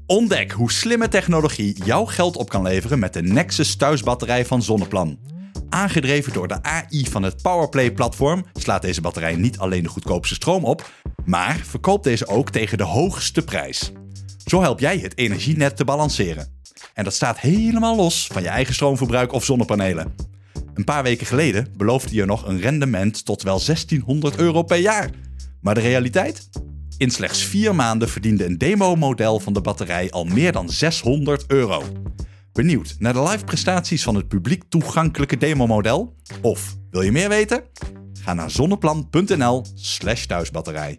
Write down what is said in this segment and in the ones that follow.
Ontdek hoe slimme technologie jouw geld op kan leveren met de Nexus thuisbatterij van Zonneplan. Aangedreven door de AI van het Powerplay-platform slaat deze batterij niet alleen de goedkoopste stroom op, maar verkoopt deze ook tegen de hoogste prijs. Zo help jij het energienet te balanceren. En dat staat helemaal los van je eigen stroomverbruik of zonnepanelen. Een paar weken geleden beloofde je nog een rendement tot wel €1600 per jaar. Maar de realiteit? In slechts 4 maanden verdiende een demo-model van de batterij al meer dan €600. Benieuwd naar de live prestaties van het publiek toegankelijke demo-model? Of wil je meer weten? Ga naar zonneplan.nl/thuisbatterij.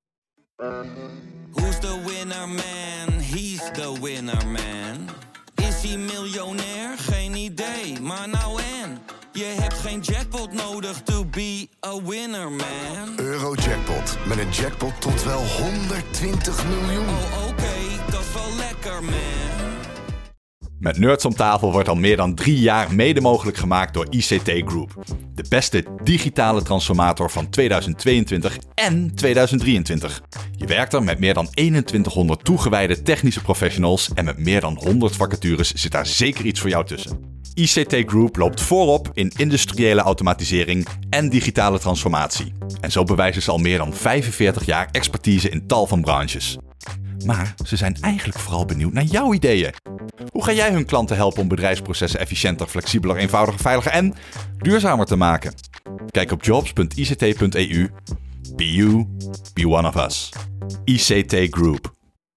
Who's the winner man? He's the winner man. Is hij miljonair? Geen idee, maar nou en. Je hebt geen jackpot nodig to be a winner man. Eurojackpot, met een jackpot tot wel 120 miljoen. Oh oké, dat is wel lekker man. Met Nerds om tafel wordt al meer dan 3 jaar mede mogelijk gemaakt door ICT Group. De beste digitale transformator van 2022 en 2023. Je werkt er met meer dan 2100 toegewijde technische professionals en met meer dan 100 vacatures zit daar zeker iets voor jou tussen. ICT Group loopt voorop in industriële automatisering en digitale transformatie. En zo bewijzen ze al meer dan 45 jaar expertise in tal van branches. Maar ze zijn eigenlijk vooral benieuwd naar jouw ideeën. Hoe ga jij hun klanten helpen om bedrijfsprocessen efficiënter, flexibeler, eenvoudiger, veiliger en duurzamer te maken? Kijk op jobs.ict.eu. Be you, be one of us. ICT Group.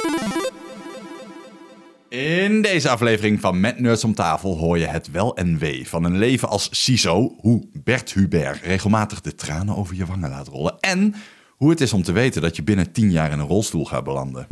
In deze aflevering van Met Nerds om tafel hoor je het wel en wee van een leven als CISO, hoe Bert Hubert regelmatig de tranen over je wangen laat rollen en hoe het is om te weten dat je binnen 10 jaar in een rolstoel gaat belanden.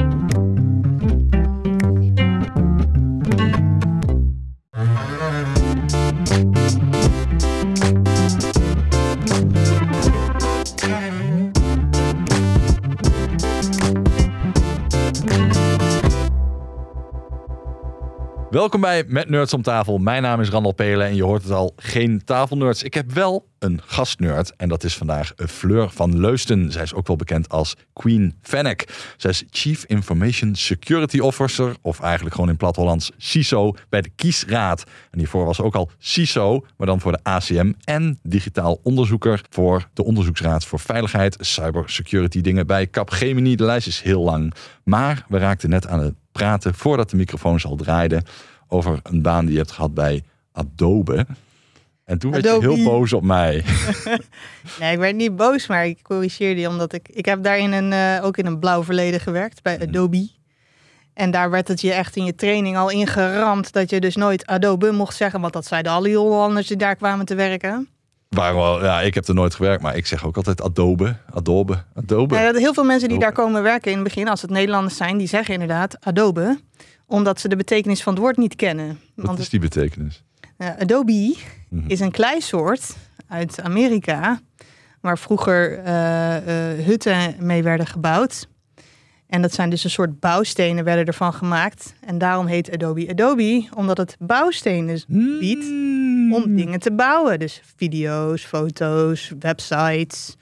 Welkom bij Met Nerds om tafel. Mijn naam is Randal Pelen en je hoort het al, geen tafelnerds. Ik heb wel een gastnerd en dat is vandaag Fleur van Leusden. Zij is ook wel bekend als Queen Fennec. Zij is Chief Information Security Officer, of eigenlijk gewoon in plat Hollands CISO, bij de Kiesraad. En hiervoor was ze ook al CISO, maar dan voor de ACM en digitaal onderzoeker voor de Onderzoeksraad voor Veiligheid, Cybersecurity dingen bij Capgemini. De lijst is heel lang, maar we raakten net aan het praten voordat de microfoons al draaiden over een baan die je hebt gehad bij Adobe. En toen werd je heel boos op mij. Nee, ik werd niet boos, maar ik corrigeerde je omdat ik heb daar ook in een blauw verleden gewerkt bij Adobe. En daar werd het je echt in je training al ingeramd dat je dus nooit Adobe mocht zeggen, want dat zeiden alle Hollanders die daar kwamen te werken. Ja, ik heb er nooit gewerkt, maar ik zeg ook altijd Adobe. Ja, heel veel mensen die daar komen werken in het begin, als het Nederlanders zijn, die zeggen inderdaad Adobe, omdat ze de betekenis van het woord niet kennen. Wat is die betekenis? Adobe is een kleisoort uit Amerika, waar vroeger hutten mee werden gebouwd. En dat zijn dus een soort bouwstenen werden ervan gemaakt. En daarom heet Adobe, omdat het bouwstenen biedt om dingen te bouwen. Dus video's, foto's, websites,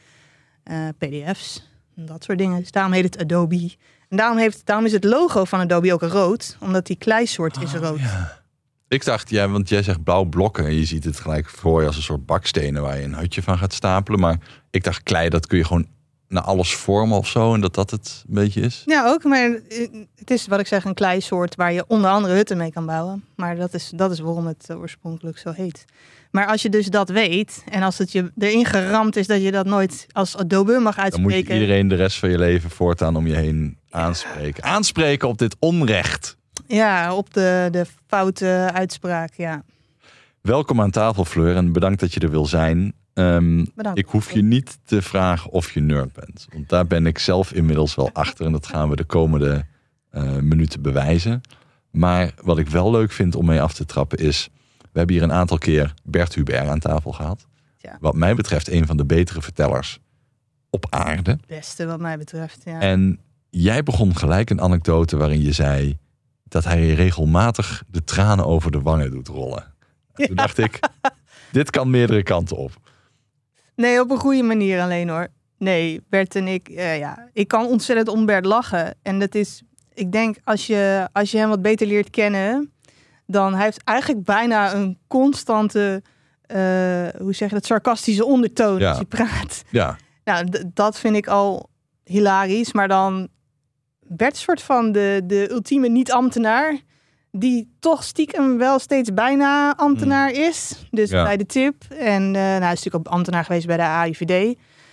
pdf's, dat soort dingen. Dus daarom heet het Adobe. En daarom is het logo van Adobe ook rood, omdat die kleisoort is rood. Ja. Ik dacht, want jij zegt bouwblokken en je ziet het gelijk voor je als een soort bakstenen waar je een hutje van gaat stapelen. Maar ik dacht, klei, dat kun je gewoon naar alles vormen of zo en dat het een beetje is? Ja, ook. Maar het is wat ik zeg, een kleisoort waar je onder andere hutten mee kan bouwen. Maar dat is waarom het oorspronkelijk zo heet. Maar als je dus dat weet en als het je erin geramd is dat je dat nooit als Adobe mag uitspreken. Dan moet je iedereen de rest van je leven voortaan om je heen aanspreken. Aanspreken op dit onrecht. Ja, op de foute uitspraak, ja. Welkom aan tafel, Fleur, en bedankt dat je er wil zijn. Bedankt. Ik hoef je niet te vragen of je nerd bent. Want daar ben ik zelf inmiddels wel achter. En dat gaan we de komende minuten bewijzen. Maar wat ik wel leuk vind om mee af te trappen is, we hebben hier een aantal keer Bert Hubert aan tafel gehad. Ja. Wat mij betreft een van de betere vertellers op aarde. Het beste wat mij betreft, ja. En jij begon gelijk een anekdote waarin je zei dat hij regelmatig de tranen over de wangen doet rollen. En toen dacht ik, dit kan meerdere kanten op. Nee, op een goede manier alleen hoor. Nee, Bert en ik kan ontzettend om Bert lachen. En dat is, ik denk als je hem wat beter leert kennen, dan hij heeft eigenlijk bijna een constante, hoe zeg je dat, sarcastische ondertoon als je praat. Ja. Nou, dat vind ik al hilarisch. Maar dan Bert soort van de ultieme niet-ambtenaar, die toch stiekem wel steeds bijna ambtenaar is. Dus bij de TIP. En hij is natuurlijk ook ambtenaar geweest bij de AIVD.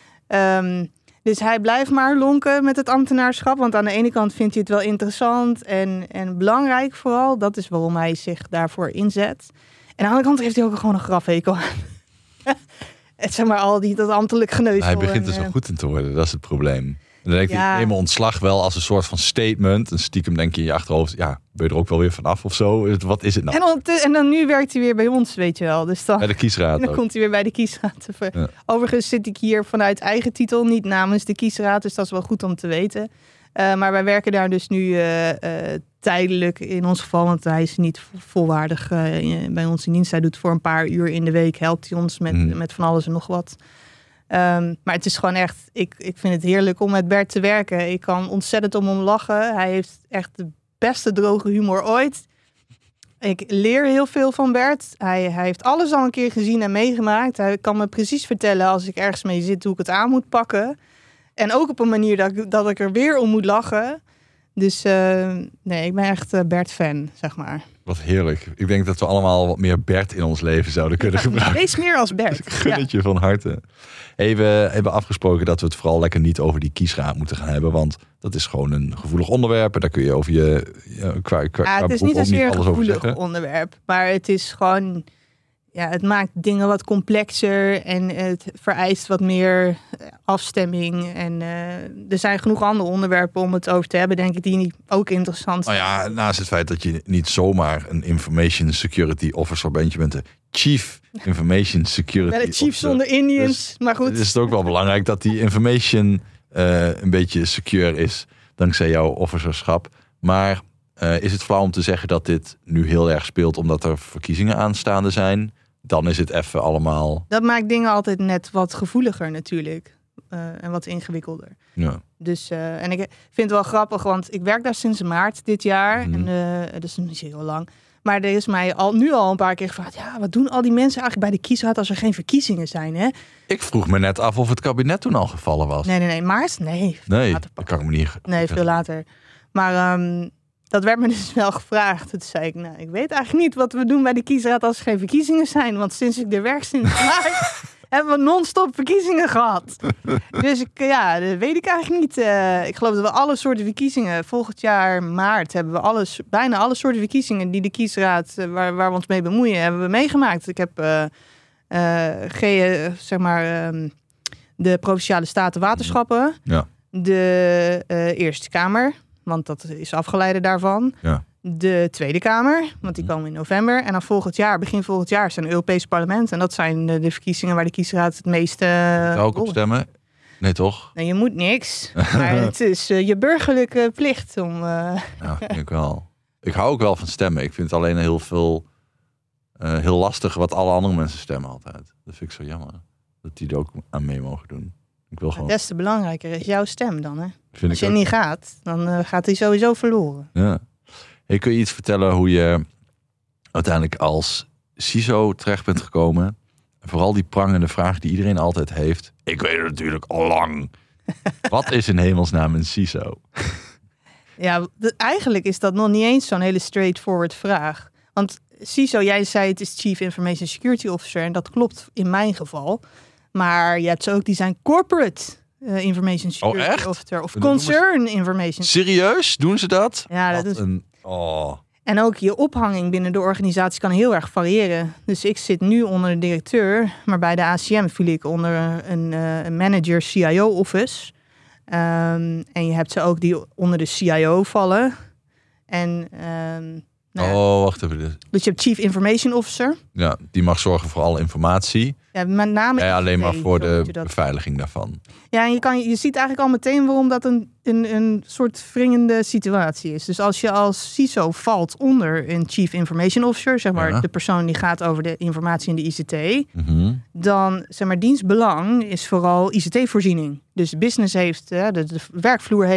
Dus hij blijft maar lonken met het ambtenaarschap. Want aan de ene kant vindt hij het wel interessant en belangrijk vooral. Dat is waarom hij zich daarvoor inzet. En aan de andere kant heeft hij ook gewoon een grafhekel aan. Het zeg maar al dat ambtelijk geneuzel. Hij begint er zo goed in te worden, dat is het probleem. En dan denk ik, neem mijn ontslag wel als een soort van statement. En stiekem denk je in je achterhoofd, ben je er ook wel weer vanaf of zo? Wat is het nou? En dan nu werkt hij weer bij ons, weet je wel. Dus dan, bij de kiesraad. En dan komt hij weer bij de kiesraad. Ja. Overigens zit ik hier vanuit eigen titel, niet namens de kiesraad. Dus dat is wel goed om te weten. Maar wij werken daar dus nu tijdelijk in ons geval. Want hij is niet volwaardig bij ons in dienst. Hij doet voor een paar uur in de week, helpt hij ons met van alles en nog wat. Maar het is gewoon echt, ik vind het heerlijk om met Bert te werken. Ik kan ontzettend om hem lachen. Hij heeft echt de beste droge humor ooit. Ik leer heel veel van Bert. Hij heeft alles al een keer gezien en meegemaakt. Hij kan me precies vertellen als ik ergens mee zit hoe ik het aan moet pakken. En ook op een manier dat ik er weer om moet lachen. Dus ik ben echt Bert-fan, zeg maar. Wat heerlijk. Ik denk dat we allemaal wat meer Bert in ons leven zouden kunnen gebruiken. Wees meer als Bert. Ik gun het je van harte. Hey, we hebben afgesproken dat we het vooral lekker niet over die kiesraad moeten gaan hebben. Want dat is gewoon een gevoelig onderwerp. En daar kun je over het is niet zozeer een gevoelig onderwerp. Maar het is gewoon... Ja, het maakt dingen wat complexer en het vereist wat meer afstemming. En er zijn genoeg andere onderwerpen om het over te hebben, denk ik, die ook interessant zijn. Nou ja, naast het feit dat je niet zomaar een Information Security Officer bent, je bent de Chief Information Security Officer. De chief zonder Indians, dus, maar goed. Het is ook wel belangrijk dat die information een beetje secure is, dankzij jouw officerschap. Maar is het flauw om te zeggen dat dit nu heel erg speelt omdat er verkiezingen aanstaande zijn? Dan is het even allemaal... Dat maakt dingen altijd net wat gevoeliger natuurlijk. En wat ingewikkelder. Ja. Dus, en ik vind het wel grappig, want ik werk daar sinds maart dit jaar. En dat is niet zo heel lang. Maar er is mij nu al een paar keer gevraagd... Ja, wat doen al die mensen eigenlijk bij de kiesraad als er geen verkiezingen zijn, hè? Ik vroeg me net af of het kabinet toen al gevallen was. Nee. Maart? Nee, dat kan ik me niet... Nee, veel later. Maar... dat werd me dus wel gevraagd. Toen zei ik, ik weet eigenlijk niet wat we doen bij de kiesraad als er geen verkiezingen zijn. Want sinds ik er werk sinds maart hebben we non-stop verkiezingen gehad. Dus dat weet ik eigenlijk niet. Ik geloof dat we alle soorten verkiezingen, volgend jaar maart hebben we bijna alle soorten verkiezingen die de kiesraad, waar we ons mee bemoeien, hebben we meegemaakt. Ik heb de Provinciale Staten Waterschappen, de Eerste Kamer, want dat is afgeleide daarvan. Ja. De Tweede Kamer, want die komen in november. En dan begin volgend jaar, zijn het Europese parlement. En dat zijn de verkiezingen waar de kiesraad het meeste... ook op stemmen? Nee, toch? Nee, je moet niks. Maar het is je burgerlijke plicht om... Ja, vind ik wel. Ik hou ook wel van stemmen. Ik vind het alleen heel lastig wat alle andere mensen stemmen altijd. Dat vind ik zo jammer. Dat die er ook aan mee mogen doen. Ik wil gewoon... Des te belangrijker is jouw stem dan, hè? Als je niet gaat, dan gaat hij sowieso verloren. Ja. Hey, kun je iets vertellen hoe je uiteindelijk als CISO terecht bent gekomen? Vooral die prangende vraag die iedereen altijd heeft. Ik weet het natuurlijk al lang. Wat is in hemelsnaam een CISO? Ja, eigenlijk is dat nog niet eens zo'n hele straightforward vraag. Want CISO, jij zei het is Chief Information Security Officer. En dat klopt in mijn geval. Maar je hebt ze ook, die zijn corporate Information Security Officer. Of Concern Information. Serieus? Doen ze dat? Ja, dat is... En ook je ophanging binnen de organisatie kan heel erg variëren. Dus ik zit nu onder de directeur, maar bij de ACM viel ik onder een manager CIO office. En je hebt ze ook die onder de CIO vallen. En wacht even. Dus je hebt Chief Information Officer. Ja, die mag zorgen voor alle informatie. Ja, met name alleen maar voor de beveiliging daarvan. Ja, en je ziet eigenlijk al meteen waarom dat een soort wringende situatie is. Dus als je als CISO valt onder een Chief Information Officer, zeg maar de persoon die gaat over de informatie in de ICT, dan, zeg maar, dienstbelang is vooral ICT-voorziening. Dus business heeft, de werkvloer heeft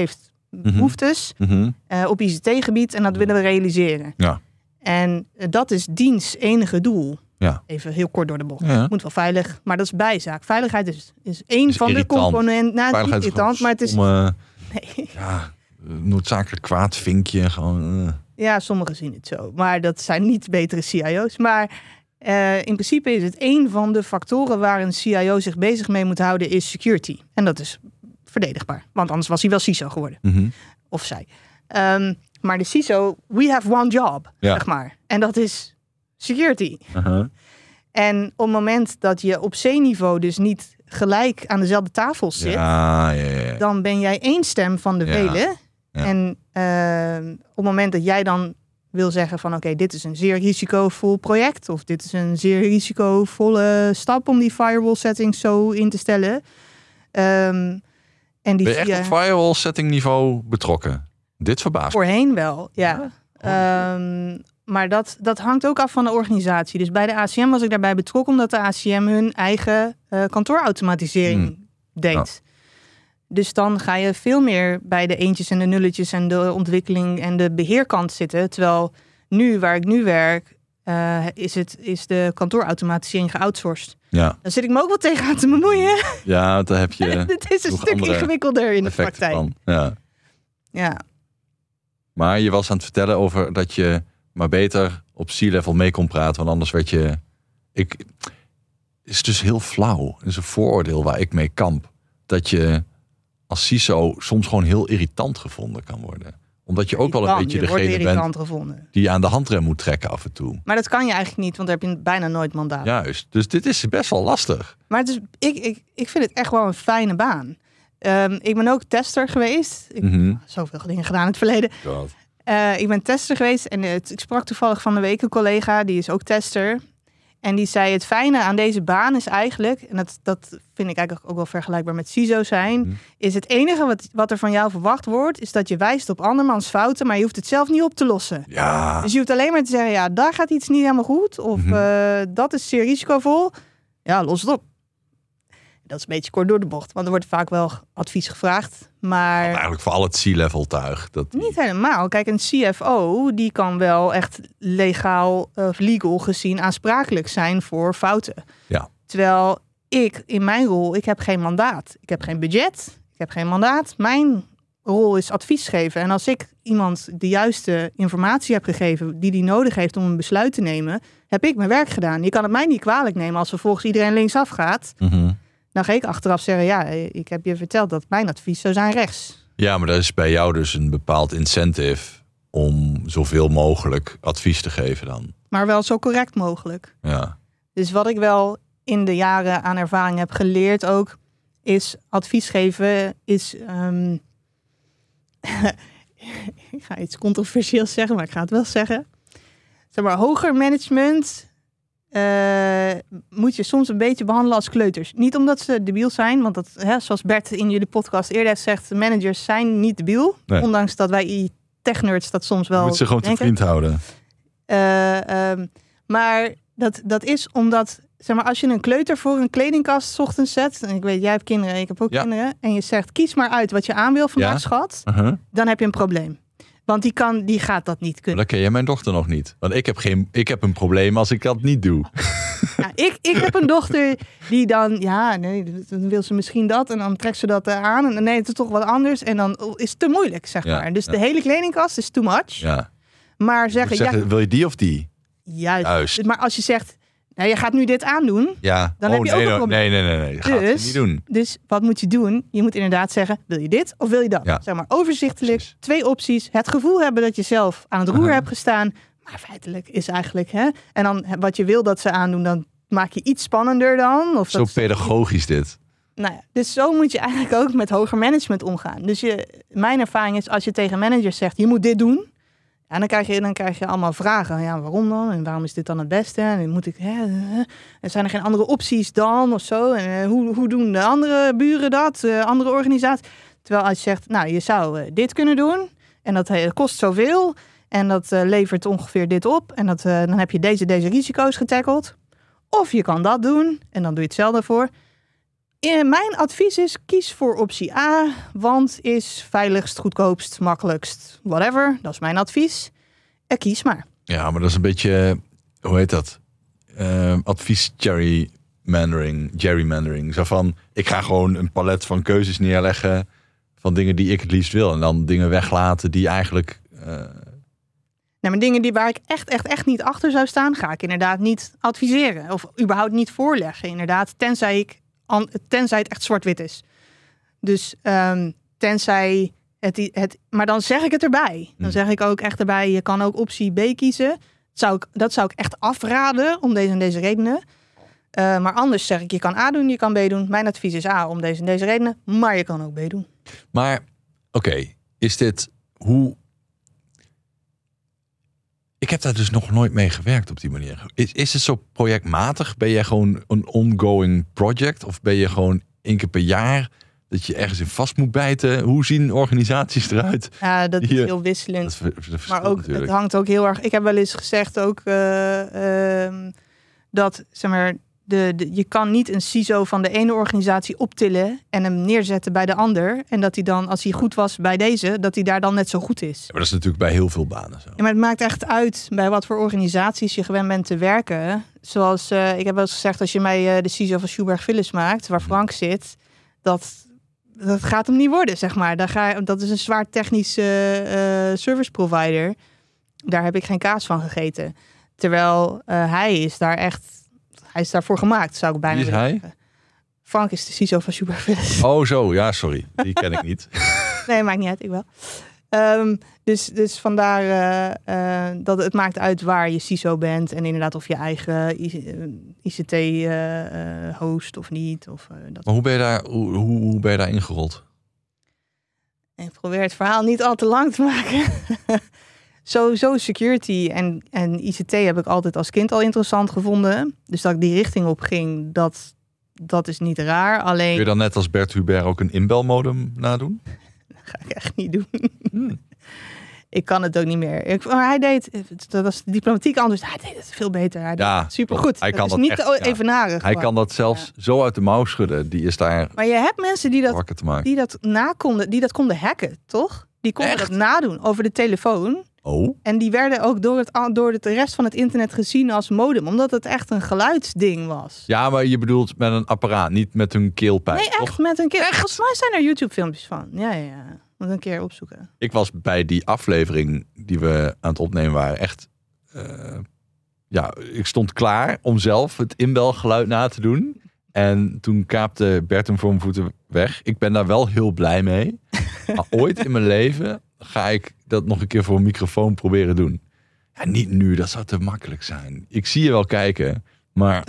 behoeftes op ICT-gebied en dat willen we realiseren. Ja. En dat is diens enige doel. Ja. Even heel kort door de bocht. Ja. Moet wel veilig, maar dat is bijzaak. Veiligheid is één van irritant. de componenten. Nou, het is niet Veiligheid irritant, maar het is... nee. Ja, noodzakelijk kwaad vinkje. Gewoon, Ja, sommigen zien het zo. Maar dat zijn niet betere CIO's. Maar in principe is het één van de factoren waar een CIO zich bezig mee moet houden, is security. En dat is verdedigbaar. Want anders was hij wel CISO geworden. Of zij. Maar de CISO, we have one job, zeg maar. En dat is security. En op het moment dat je op C-niveau dus niet gelijk aan dezelfde tafel zit, dan ben jij één stem van de velen. Ja. En op het moment dat jij dan wil zeggen van oké, dit is een zeer risicovol project of dit is een zeer risicovolle stap om die firewall settings zo in te stellen. En die ben je echt op firewall setting niveau betrokken? Dit verbaast me. Voorheen wel, ja. Maar dat hangt ook af van de organisatie. Dus bij de ACM was ik daarbij betrokken omdat de ACM hun eigen kantoorautomatisering deed. Ja. Dus dan ga je veel meer bij de eentjes en de nulletjes en de ontwikkeling en de beheerkant zitten. Terwijl nu, waar ik nu werk, is de kantoorautomatisering geoutsourced. Ja. Daar zit ik me ook wel tegen aan te bemoeien. Ja, daar heb je. Het is een stuk ingewikkelder in de praktijk. Van. Ja. Maar je was aan het vertellen over dat je maar beter op C-level mee kon praten, want anders werd je... is dus heel flauw. Het is een vooroordeel waar ik mee kamp. Dat je als CISO soms gewoon heel irritant gevonden kan worden. Omdat je ook wel een beetje degene bent die aan de handrem moet trekken af en toe. Maar dat kan je eigenlijk niet, want daar heb je bijna nooit mandaat. Juist, dus dit is best wel lastig. Maar het is, ik vind het echt wel een fijne baan. Ik ben ook tester geweest. Ik heb zoveel dingen gedaan in het verleden. Ik ben tester geweest en ik sprak toevallig van de week een collega, die is ook tester. En die zei, het fijne aan deze baan is eigenlijk, en dat vind ik eigenlijk ook wel vergelijkbaar met CISO zijn, is het enige wat er van jou verwacht wordt, is dat je wijst op andermans fouten, maar je hoeft het zelf niet op te lossen. Ja. Dus je hoeft alleen maar te zeggen, ja, daar gaat iets niet helemaal goed, of dat is zeer risicovol. Ja, los het op. Dat is een beetje kort door de bocht, want er wordt vaak wel advies gevraagd, maar... Eigenlijk voor al het C-level tuig. Niet helemaal. Kijk, een CFO, die kan wel echt legaal of legal gezien aansprakelijk zijn voor fouten. Ja. Terwijl in mijn rol, ik heb geen mandaat. Ik heb geen budget, ik heb geen mandaat. Mijn rol is advies geven. En als ik iemand de juiste informatie heb gegeven die nodig heeft om een besluit te nemen, heb ik mijn werk gedaan. Je kan het mij niet kwalijk nemen als vervolgens iedereen linksaf gaat. Dan ga ik achteraf zeggen, ja, ik heb je verteld dat mijn advies zou zijn rechts. Ja, maar er is bij jou dus een bepaald incentive om zoveel mogelijk advies te geven dan. Maar wel zo correct mogelijk. Ja. Dus wat ik wel in de jaren aan ervaring heb geleerd ook, is advies geven is... ik ga iets controversieels zeggen, maar ik ga het wel zeggen. Zeg maar, hoger management moet je soms een beetje behandelen als kleuters. Niet omdat ze debiel zijn, want dat, zoals Bert in jullie podcast eerder heeft gezegd, managers zijn niet debiel. Nee. Ondanks dat wij tech-nerds dat soms wel je moet ze gewoon denken. te vriend houden. Maar dat is omdat, zeg maar, als je een kleuter voor een kledingkast 's ochtends zet, en ik weet, jij hebt kinderen, ik heb ook kinderen, en je zegt, kies maar uit wat je aan wil vandaag, schat, dan heb je een probleem. Want die gaat dat niet kunnen. Maar dan ken je mijn dochter nog niet. Want ik heb een probleem als ik dat niet doe. Ja, ik heb een dochter die dan... Ja, nee, dan wil ze misschien dat. En dan trekt ze dat aan. En nee, het is toch wat anders. En dan is het te moeilijk, zeg maar. Dus de hele kledingkast is too much. Ja. Maar zeggen, wil je die of die? Juist. Maar als je zegt, nou, je gaat nu dit aandoen. Ja. Dan heb je ook een probleem. Nee. Dat gaat het niet doen. Dus wat moet je doen? Je moet inderdaad zeggen, wil je dit of wil je dat? Ja. Zeg maar overzichtelijk, precies. 2 opties. Het gevoel hebben dat je zelf aan het roer hebt gestaan. Maar feitelijk is eigenlijk... En dan wat je wil dat ze aandoen, dan maak je iets spannender dan. Of zo pedagogisch dit. Nou ja, dus zo moet je eigenlijk ook met hoger management omgaan. Dus mijn ervaring is, als je tegen managers zegt, je moet dit doen. En dan krijg je allemaal vragen. Ja, waarom dan? En waarom is dit dan het beste? En moet ik... En zijn er geen andere opties dan? Of zo? En hoe doen de andere buren dat? Andere organisaties? Terwijl als je zegt, nou, je zou dit kunnen doen. En dat kost zoveel. En dat levert ongeveer dit op. En dan heb je deze risico's getackeld. Of je kan dat doen. En dan doe je hetzelfde voor. Mijn advies is, kies voor optie A, want is veiligst, goedkoopst, makkelijkst, whatever. Dat is mijn advies. Kies maar. Ja, maar dat is een beetje, hoe heet dat? Advies gerrymandering. Zo van, ik ga gewoon een palet van keuzes neerleggen van dingen die ik het liefst wil. En dan dingen weglaten die eigenlijk... Nee, maar dingen waar ik echt niet achter zou staan, ga ik inderdaad niet adviseren. Of überhaupt niet voorleggen, inderdaad. Tenzij het echt zwart-wit is. Dus tenzij het... Maar dan zeg ik het erbij. Dan zeg ik ook echt erbij, je kan ook optie B kiezen. Dat zou ik echt afraden om deze en deze redenen. Maar anders zeg ik, je kan A doen, je kan B doen. Mijn advies is A om deze en deze redenen. Maar je kan ook B doen. Maar, oké, is dit hoe... Ik heb daar dus nog nooit mee gewerkt op die manier. Is het zo projectmatig? Ben je gewoon een ongoing project? Of ben je gewoon 1 keer per jaar dat je ergens in vast moet bijten? Hoe zien organisaties eruit? Ja, dat is heel wisselend. Maar ook, het hangt ook heel erg... Ik heb wel eens gezegd ook dat, zeg maar... je kan niet een CISO van de ene organisatie optillen en hem neerzetten bij de ander. En dat hij dan, als hij goed was bij deze, dat hij daar dan net zo goed is. Ja, maar dat is natuurlijk bij heel veel banen zo. Ja, maar het maakt echt uit bij wat voor organisaties je gewend bent te werken. Zoals, ik heb wel eens gezegd, als je mij de CISO van Sjoerd Philips maakt, waar Frank zit, dat gaat hem niet worden, zeg maar. Dat is een zwaar technische service provider. Daar heb ik geen kaas van gegeten. Terwijl hij is daarvoor gemaakt, zou ik bijna Wie is hij? zeggen. Frank is de CISO van Sjoerd Philips. Oh zo, ja, sorry. Die ken ik niet. Nee, maakt niet uit, ik wel. Dus vandaar dat het maakt uit waar je CISO bent. En inderdaad of je eigen ICT host of niet. Maar hoe ben je daar ingerold? Ik probeer het verhaal niet al te lang te maken. Sowieso security en ICT heb ik altijd als kind al interessant gevonden. Dus dat ik die richting op ging, dat is niet raar. Alleen... Kun je dan net als Bert Hubert ook een inbelmodem nadoen? Dat ga ik echt niet doen. Ik kan het ook niet meer. Maar hij deed, dat was diplomatiek anders. Hij deed het veel beter. Hij deed het supergoed. Hij kan dat is niet evenarig. Hij kan dat zelfs zo uit de mouw schudden. Die is daar. Maar je hebt mensen die dat konden hacken, toch? Die konden dat nadoen over de telefoon. Oh. En die werden ook door de rest van het internet gezien als modem. Omdat het echt een geluidsding was. Ja, maar je bedoelt met een apparaat, niet met een keelpijp. Nee, echt met een keelpijp. Volgens mij zijn er YouTube-filmpjes van. Ja. Moet een keer opzoeken. Ik was bij die aflevering die we aan het opnemen waren echt... ik stond klaar om zelf het inbelgeluid na te doen. En toen kaapte Bert hem voor mijn voeten weg. Ik ben daar wel heel blij mee. Maar ooit in mijn leven ga ik dat nog een keer voor een microfoon proberen doen. Ja, niet nu, dat zou te makkelijk zijn. Ik zie je wel kijken, maar...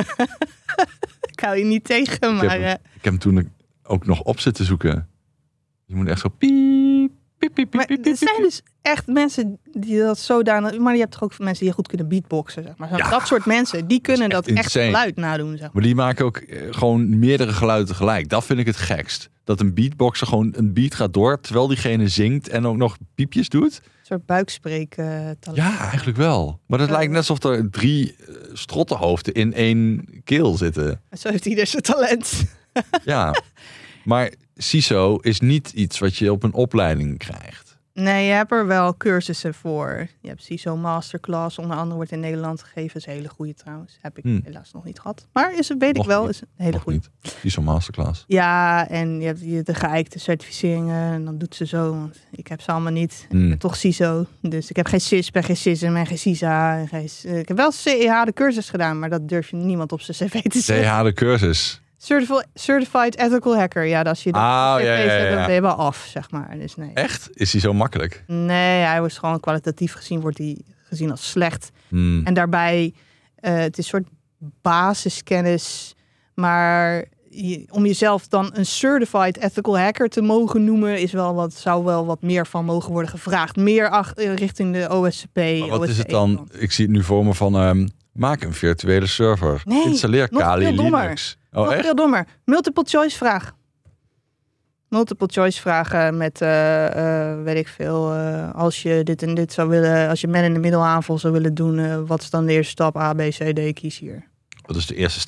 Ik hou je niet tegen, maar... Ik heb hem toen ook nog op zitten zoeken. Je moet echt zo piep, piep, piep, maar piep, er zijn dus echt mensen die dat zodanig... Maar je hebt toch ook mensen die goed kunnen beatboxen, zeg maar. Ja. Dat soort mensen, die kunnen dat echt geluid nadoen, zeg maar. Maar die maken ook gewoon meerdere geluiden tegelijk. Dat vind ik het gekst. Dat een beatboxer gewoon een beat gaat door, terwijl diegene zingt en ook nog piepjes doet. Een soort buikspreektalent. Ja, eigenlijk wel. Maar het lijkt net alsof er 3 strottenhoofden in 1 keel zitten. Zo heeft ieder zijn talent. Ja, maar CISO is niet iets wat je op een opleiding krijgt. Nee, je hebt er wel cursussen voor. Je hebt CISO Masterclass, onder andere wordt in Nederland gegeven. Dat is een hele goede trouwens. Heb ik helaas nog niet gehad. Maar is een hele goede. CISO Masterclass. Ja, en je hebt de geëikte certificeringen. En dan doet ze zo. Want ik heb ze allemaal niet. Ik ben toch CISO. Dus ik heb geen CIS, ben geen CISM en geen CISA. Ik heb wel CEH de cursus gedaan. Maar dat durf je niemand op zijn cv te zetten. CEH de cursus. Certified Ethical Hacker. Ja, als je dat dan ben je wel af, zeg maar. Dus nee. Echt? Is hij zo makkelijk? Nee, hij wordt gewoon kwalitatief gezien, wordt hij gezien als slecht. En daarbij, het is een soort basiskennis, maar om jezelf dan een Certified Ethical Hacker te mogen noemen, zou wel wat meer van mogen worden gevraagd. Meer richting de OSCP. Maar wat is het dan? Ik zie het nu voor me van, maak een virtuele server. Nee, installeer Kali Linux. Nog veel dommer. Multiple choice vraag. Multiple choice vragen met, weet ik veel, als je dit en dit zou willen, als je man in de middelaanval zou willen doen, wat is dan de eerste stap? A, B, C, D, kies hier. Wat is de eerste stap?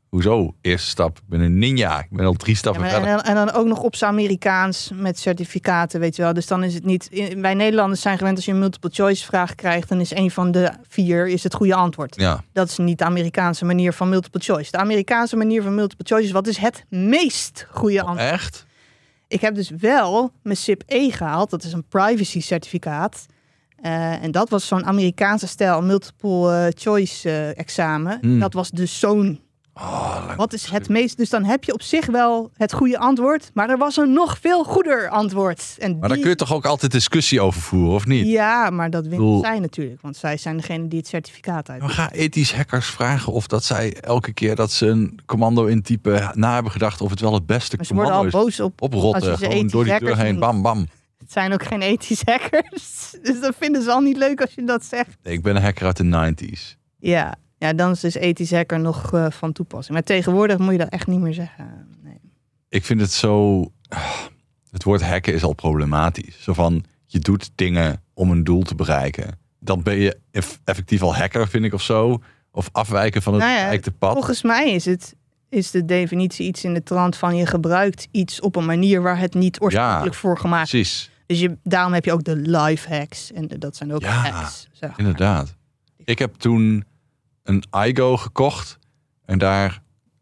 Hoezo? Eerste stap. Ik ben een ninja. Ik ben al 3 stappen verder. En dan ook nog op zijn Amerikaans met certificaten, weet je wel. Dus dan is het niet... Wij Nederlanders zijn gewend als je een multiple choice vraag krijgt, dan is 1 van de 4 is het goede antwoord. Ja. Dat is niet de Amerikaanse manier van multiple choice. De Amerikaanse manier van multiple choice is wat is het meest goede antwoord. Echt? Ik heb dus wel mijn SIP-E gehaald. Dat is een privacy certificaat. En dat was zo'n Amerikaanse stijl multiple choice examen. Dat was dus zo'n... Wat is het meest... Dus dan heb je op zich wel het goede antwoord. Maar er was een nog veel goeder antwoord. En Maar daar kun je toch ook altijd discussie over voeren, of niet? Ja, maar dat winnen zij natuurlijk. Want zij zijn degene die het certificaat uit. Maar ga ethisch hackers vragen of dat zij elke keer dat ze een commando intypen na hebben gedacht of het wel het beste commando is. Ze worden al boos oprotten, als je ze gewoon door die deur heen, bam, bam. Het zijn ook geen ethisch hackers. Dus dat vinden ze al niet leuk als je dat zegt. Nee, ik ben een hacker uit de 90s. Ja, dan is dus ethisch hacker nog van toepassing. Maar tegenwoordig moet je dat echt niet meer zeggen. Nee. Ik vind het zo... Het woord hacken is al problematisch. Zo van, je doet dingen om een doel te bereiken. Dan ben je effectief al hacker, vind ik, of zo. Of afwijken van het bereikte pad. Volgens mij is de definitie iets in de trant van je gebruikt iets op een manier waar het niet oorspronkelijk voor gemaakt is. Precies. Dus daarom heb je ook de life hacks. En dat zijn ook hacks. Zeg maar. Inderdaad. Ik heb toen een iGo gekocht. En daar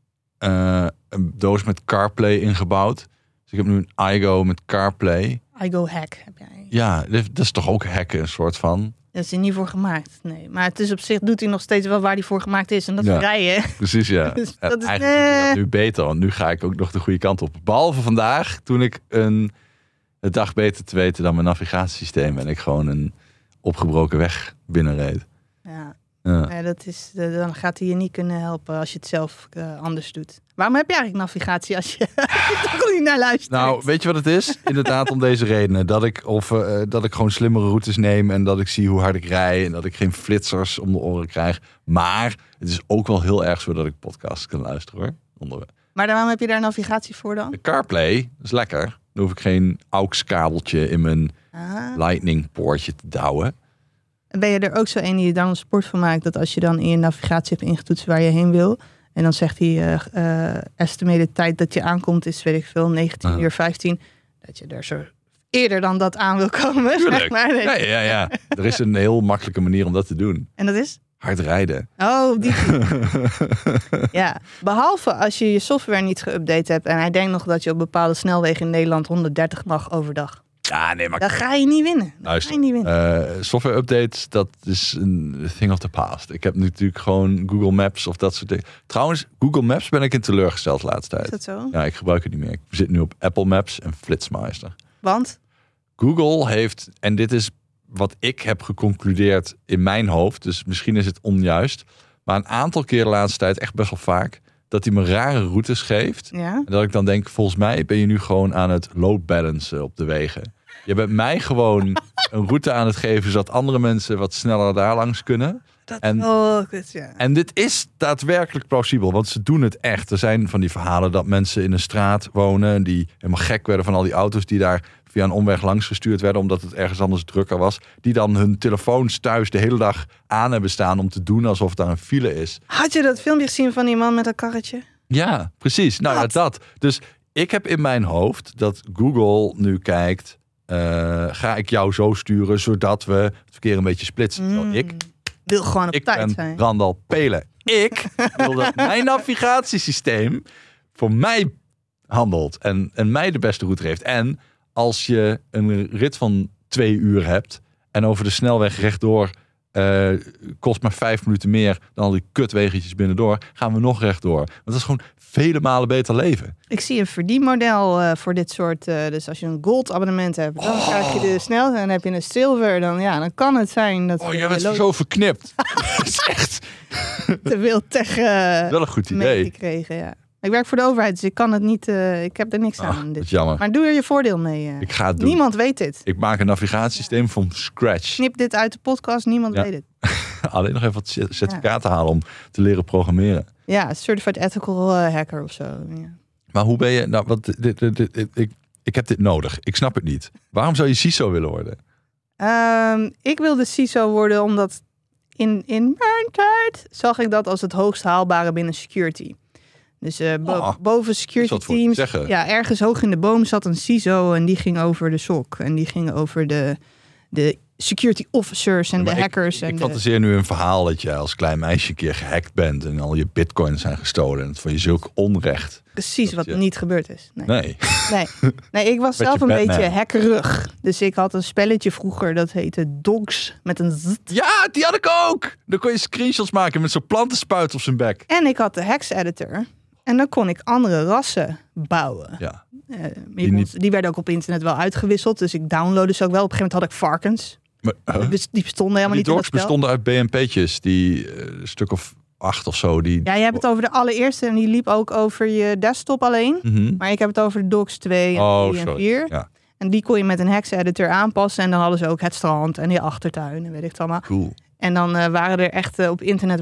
een doos met CarPlay ingebouwd. Dus ik heb nu een iGo met CarPlay. iGo hack heb jij. Ja, dat is toch ook hacken, een soort van. Dat is hij niet voor gemaakt. Nee, maar het is op zich doet hij nog steeds wel waar hij voor gemaakt is. En dat is rijden. Precies, ja. Dus dat is, eigenlijk doe je dat nu beter, want nu ga ik ook nog de goede kant op. Behalve vandaag, toen ik het dag beter te weten dan mijn navigatiesysteem en ik gewoon een opgebroken weg binnenreed. Ja. Ja, dan gaat hij je niet kunnen helpen als je het zelf anders doet. Waarom heb je eigenlijk navigatie als je toch niet naar luistert? Nou, weet je wat het is? Inderdaad om deze redenen. Dat ik gewoon slimmere routes neem en dat ik zie hoe hard ik rij en dat ik geen flitsers om de oren krijg. Maar het is ook wel heel erg zo dat ik podcasts kan luisteren, hoor. Maar waarom heb je daar navigatie voor dan? De CarPlay is lekker. Dan hoef ik geen AUX-kabeltje in mijn Lightning poortje te douwen. Ben je er ook zo een die je dan een sport van maakt, dat als je dan in je navigatie hebt ingetoetst waar je heen wil, en dan zegt hij estimated tijd dat je aankomt is, weet ik veel, 19 uur 15, dat je er zo eerder dan dat aan wil komen. Zeg maar. Ja. Er is een heel makkelijke manier om dat te doen. En dat is? Hard rijden. Oh, die. Ja, behalve als je je software niet geüpdate hebt en hij denkt nog dat je op bepaalde snelwegen in Nederland 130 mag overdag. Ja, nee, maar... Dan ga je niet winnen. Software updates, dat is een thing of the past. Ik heb natuurlijk gewoon Google Maps of dat soort dingen. Trouwens, Google Maps ben ik in teleurgesteld de laatste tijd. Is dat zo? Ja, ik gebruik het niet meer. Ik zit nu op Apple Maps en Flitsmeister. Want? Google heeft, en dit is wat ik heb geconcludeerd in mijn hoofd, dus misschien is het onjuist, maar een aantal keer de laatste tijd, echt best wel vaak, dat hij me rare routes geeft. Ja? En dat ik dan denk, volgens mij ben je nu gewoon aan het load balancen op de wegen. Je bent mij gewoon een route aan het geven, zodat andere mensen wat sneller daar langs kunnen. En dit is daadwerkelijk plausibel, want ze doen het echt. Er zijn van die verhalen dat mensen in een straat wonen die helemaal gek werden van al die auto's die daar via een omweg langs gestuurd werden, omdat het ergens anders drukker was. Die dan hun telefoons thuis de hele dag aan hebben staan om te doen alsof daar een file is. Had je dat filmpje gezien van die man met dat karretje? Ja, precies. Nou ja, dat. Dus ik heb in mijn hoofd dat Google nu kijkt, ga ik jou zo sturen zodat we het verkeer een beetje splitsen. Ik wil gewoon op tijd zijn. Ik ben Randal Pelen. Ik wil dat mijn navigatiesysteem voor mij handelt en mij de beste route geeft. En als je een rit van 2 uur hebt en over de snelweg rechtdoor kost maar 5 minuten meer dan al die kutwegentjes binnendoor, gaan we nog rechtdoor. Want dat is gewoon vele malen beter leven. Ik zie een verdienmodel voor dit soort. Dus als je een gold abonnement hebt, dan krijg je de snelheid. En dan heb je een silver, dan kan het zijn dat. Je bent zo verknipt. Dat is echt te veel tech. Wel een goed idee. Gekregen, ja. Ik werk voor de overheid, dus ik kan het niet. Ik heb er niks aan. Dat is jammer. Maar doe er je voordeel mee. Ik ga het doen. Niemand weet dit. Ik maak een navigatiesysteem van scratch. Knip dit uit de podcast, niemand weet het. Alleen nog even wat certificaten halen om te leren programmeren. Ja, certified ethical hacker of zo. Ja. Maar hoe ben je... Nou, ik heb dit nodig. Ik snap het niet. Waarom zou je CISO willen worden? Ik wilde CISO worden omdat in mijn tijd zag ik dat als het hoogst haalbare binnen security. Dus boven security wat voor teams. zeggen. Ja, ergens hoog in de boom zat een CISO en die ging over de SOC. En die ging over de security officers en de hackers. Ik fantaseer nu een verhaal dat je als klein meisje een keer gehackt bent en al je bitcoins zijn gestolen. En het vond je zulk onrecht. Precies wat niet gebeurd is. Nee. Nee, ik was zelf een beetje hackerig. Dus ik had een spelletje vroeger dat heette Dogs met een z. Ja, die had ik ook. Dan kon je screenshots maken met zo'n plantenspuit op zijn bek. En ik had de Hex Editor. En dan kon ik andere rassen bouwen. Ja. Die werden ook op internet wel uitgewisseld. Dus ik downloadde ze ook wel. Op een gegeven moment had ik varkens. Maar, die bestonden helemaal niet in dat spel. Die dogs bestonden uit BMP'tjes. Die stuk of 8 of zo. Ja, je hebt het over de allereerste. En die liep ook over je desktop alleen. Mm-hmm. Maar ik heb het over de Dogs 2 en 3 en 4. Ja. En die kon je met een Hex Editor aanpassen. En dan hadden ze ook het strand en die achtertuin en weet ik het allemaal. Cool. En dan waren er echt op internet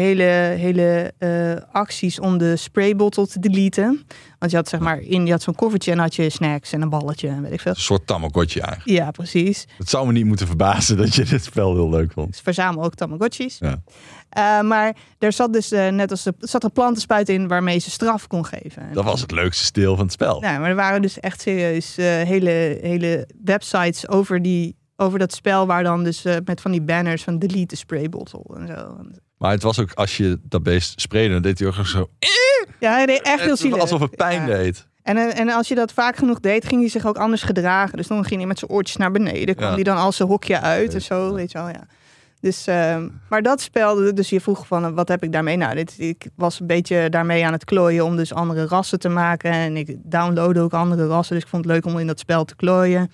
hele acties om de spraybottle te deleten. Want je had zeg maar je had zo'n koffertje en had je snacks en een balletje en weet ik veel. Een soort Tamagotchi eigenlijk. Ja, precies. Het zou me niet moeten verbazen dat je dit spel heel leuk vond. Dus verzamel ook Tamagotchis. Ja. Maar er zat dus net als zat een plantenspuit in waarmee ze straf kon geven. Dat was het leukste deel van het spel. Nou, maar er waren dus echt serieus hele websites over dat spel waar dan dus met van die banners van delete the spray bottle en zo. Maar het was ook, als je dat beest sprayde, dan deed hij ook zo... Ja, hij deed echt heel zielig. Alsof het pijn deed. En als je dat vaak genoeg deed, ging hij zich ook anders gedragen. Dus dan ging hij met zijn oortjes naar beneden. Kwam hij dan als zijn hokje uit en zo, weet je wel, ja. Dus, maar dat spel, dus je vroeg van, wat heb ik daarmee? Nou, ik was een beetje daarmee aan het klooien om dus andere rassen te maken. En ik downloadde ook andere rassen, dus ik vond het leuk om in dat spel te klooien.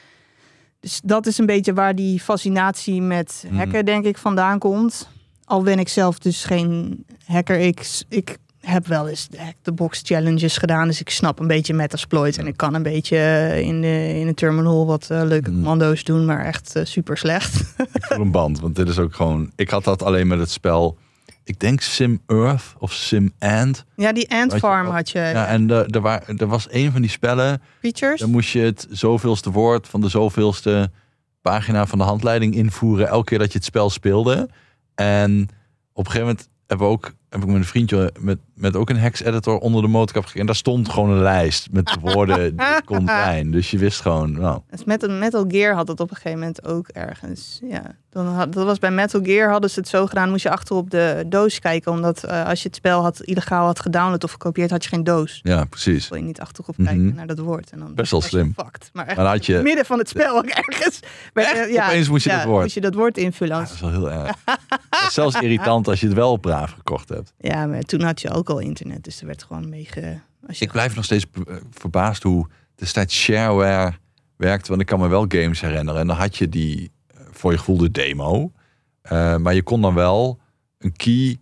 Dus dat is een beetje waar die fascinatie met hacken, denk ik, vandaan komt. Al ben ik zelf dus geen hacker. Ik heb wel eens de hack-the-box challenges gedaan. Dus ik snap een beetje Metasploit. En ik kan een beetje in de terminal wat leuke commando's doen. Maar echt super slecht. Ik voel een band. Want dit is ook gewoon... Ik had dat alleen met het spel... Ik denk Sim Earth of Sim Ant. Ja, die Ant Farm had je. Ja, en er was een van die spellen. Features? Dan moest je het zoveelste woord van de zoveelste pagina van de handleiding invoeren. Elke keer dat je het spel speelde. En op een gegeven moment heb ik met een vriendje met ook een Hex Editor onder de motorkap gekeken. En daar stond gewoon een lijst met de woorden die het kon zijn. Dus je wist gewoon, nou. Dus met Metal Gear had het op een gegeven moment ook ergens. Ja, dat was bij Metal Gear hadden ze het zo gedaan. Moest je achter op de doos kijken. Omdat als je het spel illegaal had gedownload of gekopieerd, had je geen doos. Ja, precies. Wil je niet achterop kijken naar dat woord. En dan best wel slim. Maar echt had je... midden van het spel ook ergens. Opeens moest je dat woord. Moest je dat woord invullen. Ja, dat is wel heel erg. Dat is zelfs irritant als je het wel braaf gekocht hebt. Ja, maar toen had je ook al internet. Dus er werd gewoon Ik blijf nog steeds verbaasd hoe destijds shareware werkte. Want ik kan me wel games herinneren. En dan had je die voor je gevoel de demo. Maar je kon dan wel een key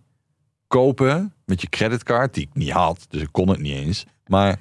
kopen met je creditcard. Die ik niet had. Dus ik kon het niet eens. Maar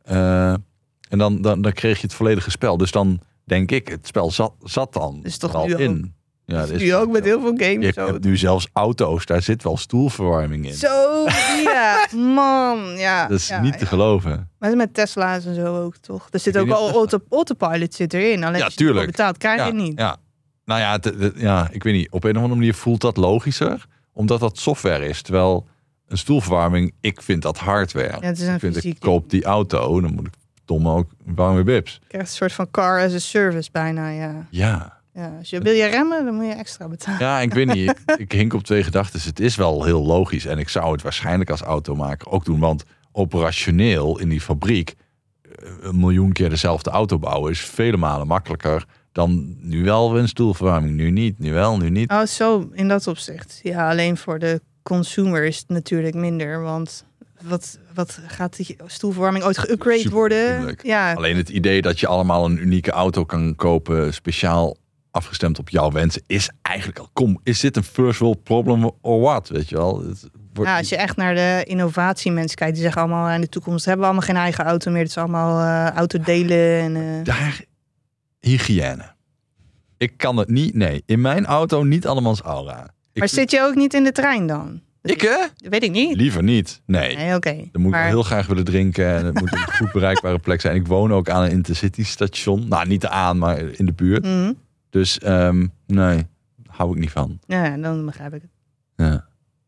en dan kreeg je het volledige spel. Dus dan denk ik, het spel zat dan is toch al nu in. Ja, dat is nu ook met heel veel games. Je hebt nu zelfs auto's, daar zit wel stoelverwarming in. Zo, ja, man. Ja, dat is niet te geloven. Maar met Tesla's en zo ook, toch? Er zit ook al autopilot zit erin. Alleen als je het betaalt, krijg je het niet. Ja. Nou ja, ik weet niet. Op een of andere manier voelt dat logischer. Omdat dat software is. Terwijl een stoelverwarming, ik vind dat hardware. Ja, het is ik koop die auto, dan moet ik domme ook warme bips. Je krijgt een soort van car as a service bijna, ja. Ja. Ja, als je wil remmen, dan moet je extra betalen. Ja, ik weet niet. Ik hink op twee gedachten. Het is wel heel logisch. En ik zou het waarschijnlijk als automaker ook doen. Want operationeel in die fabriek 1 miljoen keer dezelfde auto bouwen is vele malen makkelijker dan nu wel een stoelverwarming. Nu niet, nu wel, nu niet. Oh, zo in dat opzicht. Ja, alleen voor de consumer is het natuurlijk minder. Want wat gaat die stoelverwarming ooit geüpgrade worden? Ja. Alleen het idee dat je allemaal een unieke auto kan kopen, speciaal afgestemd op jouw wensen, is eigenlijk al... Is dit een first world problem or what? Weet je wel? Ja, als je echt naar de innovatiemensen kijkt, die zeggen allemaal in de toekomst hebben we allemaal geen eigen auto meer. Het is allemaal autodelen. En, Daar, hygiëne. Ik kan het niet, nee. In mijn auto niet andermans aura. Maar zit je ook niet in de trein dan? Ik hè? Dat weet ik niet. Liever niet, nee. Nee, oké. Dan moet ik heel graag willen drinken en het moet een goed bereikbare plek zijn. Ik woon ook aan een intercity station. Nou, niet aan, maar in de buurt. Mm-hmm. Dus nee, hou ik niet van. Ja, dan begrijp ik het. Ja.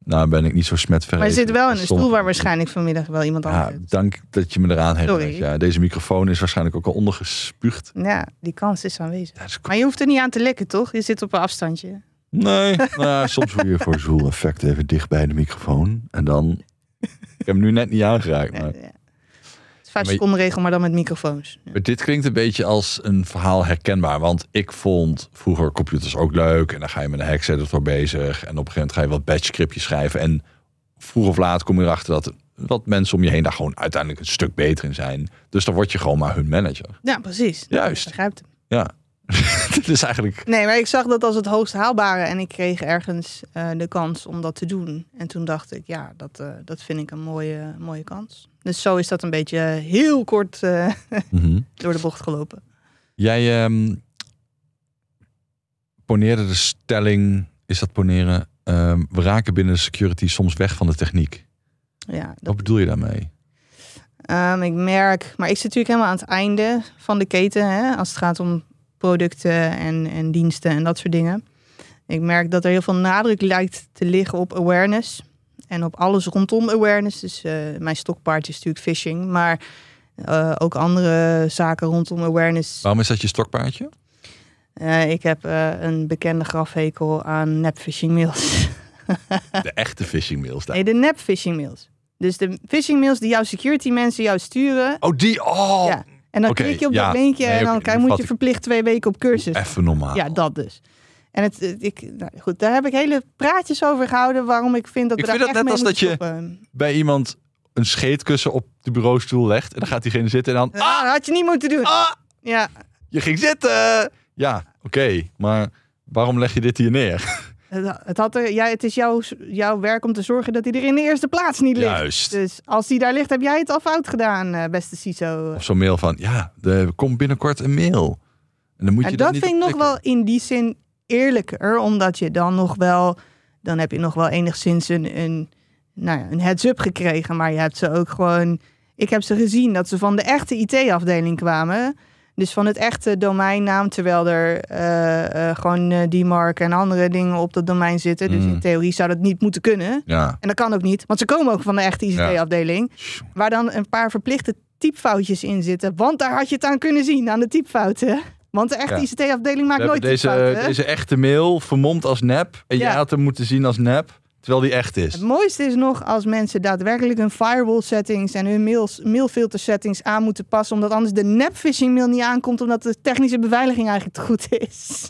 Nou, ben ik niet zo smetverrezen. Maar je zit wel in een stoel waar waarschijnlijk vanmiddag wel iemand anders Ja, zit. dank dat je me eraan herinnert. Sorry. Ja, deze microfoon is waarschijnlijk ook al ondergespuugd. Ja, die kans is aanwezig. Ja, dat is Maar je hoeft er niet aan te likken, toch? Je zit op een afstandje. Nee, nou, soms wil je voor zoel effect even dicht bij de microfoon. En dan... Ik heb hem nu net niet aangeraakt. Maar... Ja. Het is 5 seconden regel, maar dan met microfoons. Ja. Maar dit klinkt een beetje als een verhaal herkenbaar. Want ik vond vroeger computers ook leuk. En dan ga je met een hex editor bezig. En op een gegeven moment ga je wat batch scriptjes schrijven. En vroeg of laat kom je erachter dat wat mensen om je heen daar gewoon uiteindelijk een stuk beter in zijn. Dus dan word je gewoon maar hun manager. Ja, precies. Juist. Ik begrijp hem. Ja. Dit is eigenlijk... Nee, maar ik zag dat als het hoogst haalbare en ik kreeg ergens de kans om dat te doen. En toen dacht ik, ja, dat vind ik een mooie kans. Dus zo is dat een beetje heel kort door de bocht gelopen. Jij poneerde de stelling, is dat poneren? We raken binnen de security soms weg van de techniek. Ja, Wat bedoel je daarmee? ik merk, maar ik zit natuurlijk helemaal aan het einde van de keten, hè, als het gaat om producten en diensten en dat soort dingen. Ik merk dat er heel veel nadruk lijkt te liggen op awareness en op alles rondom awareness. Dus mijn stokpaardje is natuurlijk phishing, maar ook andere zaken rondom awareness. Waarom is dat je stokpaardje? Ik heb een bekende grafhekel aan nep phishing mails. De echte phishing mails daar. Nee, de nep phishing mails. Dus de phishing mails die jouw security mensen jou sturen. Oh, die! Oh! Ja. En dan Oké, klik je op ja. dat linkje Nee, en dan oké, moet vat je ik. verplicht 2 weken op cursus. Even normaal. Ja, dat dus. En goed, daar heb ik hele praatjes over gehouden waarom ik vind dat Ik we vind daar het echt net mee als dat moeten je stoppen. bij iemand een scheetkussen op de bureaustoel legt. En dan gaat diegene zitten en dan... Ah, dat had je niet moeten doen. Ah! Ja, Je ging zitten! Ja, oké. Maar waarom leg je dit hier neer? het is jouw werk om te zorgen dat hij er in de eerste plaats niet ligt. Juist. Dus als hij daar ligt, heb jij het al fout gedaan, beste CISO. Of zo'n mail van... Ja, er komt binnenkort een mail. En dan moet je En dat dat niet vind ik nog opklikken. wel in die zin eerlijker, omdat je dan nog wel... Dan heb je nog wel enigszins een heads-up gekregen, maar je hebt ze ook gewoon... Ik heb ze gezien dat ze van de echte IT-afdeling kwamen. Dus van het echte domeinnaam, terwijl er gewoon DMARC en andere dingen op dat domein zitten. Dus in theorie zou dat niet moeten kunnen. Ja. En dat kan ook niet, want ze komen ook van de echte ICT-afdeling. Waar dan een paar verplichte typfoutjes in zitten. Want daar had je het aan kunnen zien, aan de typfouten. Want de echte ICT-afdeling maakt We nooit hebben typfouten. deze echte mail vermomd als nep. En Ja. jij had hem moeten zien als nep, terwijl die echt is. Het mooiste is nog als mensen daadwerkelijk hun firewall settings en hun mailfilter settings aan moeten passen. Omdat anders de nep phishing mail niet aankomt, omdat de technische beveiliging eigenlijk te goed is.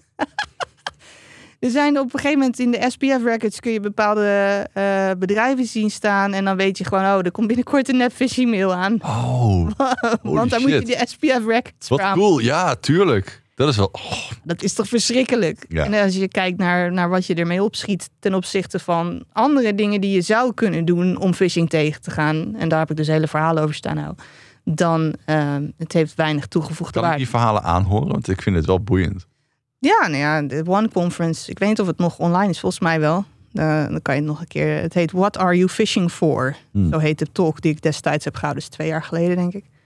Er zijn op een gegeven moment in de SPF records kun je bepaalde bedrijven zien staan. En dan weet je gewoon, er komt binnenkort een nep phishing mail aan. Oh, Want dan moet je de SPF records wat vragen. cool. Ja, tuurlijk. Dat is wel... Dat is toch verschrikkelijk? Ja. En als je kijkt naar wat je ermee opschiet ten opzichte van andere dingen die je zou kunnen doen om phishing tegen te gaan. En daar heb ik dus hele verhalen over staan nou. Dan het heeft weinig toegevoegde Kan ik waarde. die verhalen aanhoren? Want ik vind het wel boeiend. Ja, nou ja, de One Conference. Ik weet niet of het nog online is, volgens mij wel. Dan kan je het nog een keer... Het heet What Are You Phishing For? Zo heet de talk die ik destijds heb gehouden. Dus 2 jaar geleden, denk ik.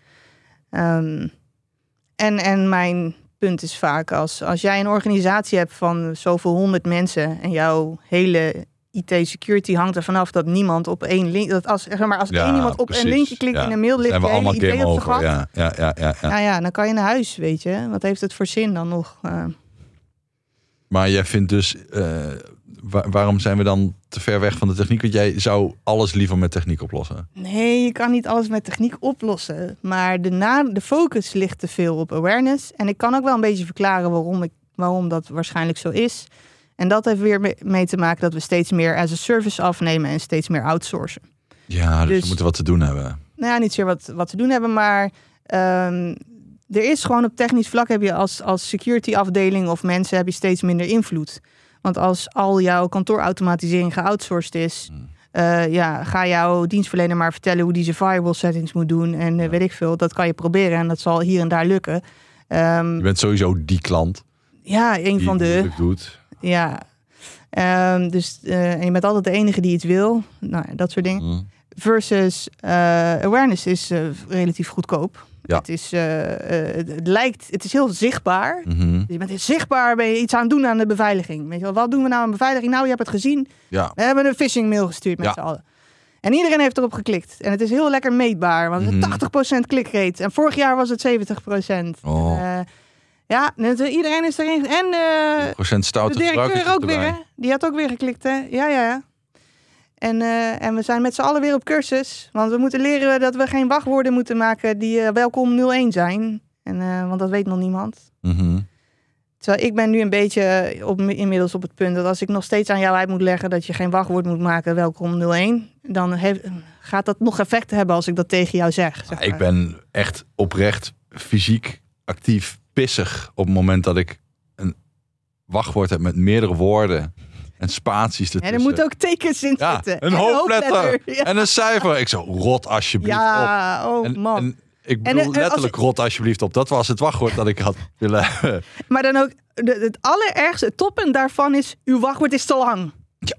En mijn punt is vaak als jij een organisatie hebt van zoveel 100 mensen en jouw hele IT-security hangt er vanaf dat niemand op één link... Dat als één iemand op precies. een linkje klikt in een mail, ligt Zijn je we hele allemaal idee game op zijn over. gat. Ja. Nou ja, dan kan je naar huis, weet je. Wat heeft het voor zin dan nog? Maar jij vindt dus... waarom zijn we dan te ver weg van de techniek? Want jij zou alles liever met techniek oplossen. Nee, je kan niet alles met techniek oplossen. Maar de focus ligt te veel op awareness. En ik kan ook wel een beetje verklaren waarom dat waarschijnlijk zo is. En dat heeft weer mee te maken dat we steeds meer as a service afnemen en steeds meer outsourcen. Ja, dus we Dus- moeten wat te doen hebben. Nou ja, niet zeer wat te doen hebben, maar er is gewoon op technisch vlak heb je als security afdeling of mensen heb je steeds minder invloed. Want als al jouw kantoorautomatisering geoutsourced is, ga jouw dienstverlener maar vertellen hoe die zijn firewall settings moet doen en weet ik veel. Dat kan je proberen en dat zal hier en daar lukken. Je bent sowieso die klant Ja, een die van het de. moeilijk doet. Ja. En je bent altijd de enige die het wil. Nou, dat soort dingen. Versus awareness is relatief goedkoop. Ja. Het is heel zichtbaar. Mhm. Je bent zichtbaar, ben je iets aan het doen aan de beveiliging. Weet je wel, wat doen we nou aan beveiliging? Nou, je hebt het gezien. Ja. We hebben een phishing mail gestuurd met z'n allen. En iedereen heeft erop geklikt. En het is heel lekker meetbaar. Want het is 80% click-rate. En vorig jaar was het 70%. Oh. Iedereen is erin. En Procent stoute de directeur gebruikers ook weer. erbij. Hè? Die had ook weer geklikt. Hè? Ja. En we zijn met z'n allen weer op cursus. Want we moeten leren dat we geen wachtwoorden moeten maken die welkom 01 zijn. Want dat weet nog niemand. Mhm. Terwijl ik ben nu een beetje inmiddels op het punt dat als ik nog steeds aan jou uit moet leggen dat je geen wachtwoord moet maken, welkom 01, dan gaat dat nog effect hebben als ik dat tegen jou zeg. Zeg maar. Ik ben echt oprecht fysiek actief pissig op het moment dat ik een wachtwoord heb met meerdere woorden en spaties ertussen. En er moeten ook tekens in ja, zitten. een hoofdletter Ja. en een cijfer. Ik zo, rot alsjeblieft op. Ja, man. En ik bedoel letterlijk rot alsjeblieft op. Dat was het wachtwoord dat ik had willen hebben. Maar dan ook, het allerergste, het toppunt daarvan is, uw wachtwoord is te lang. Ja.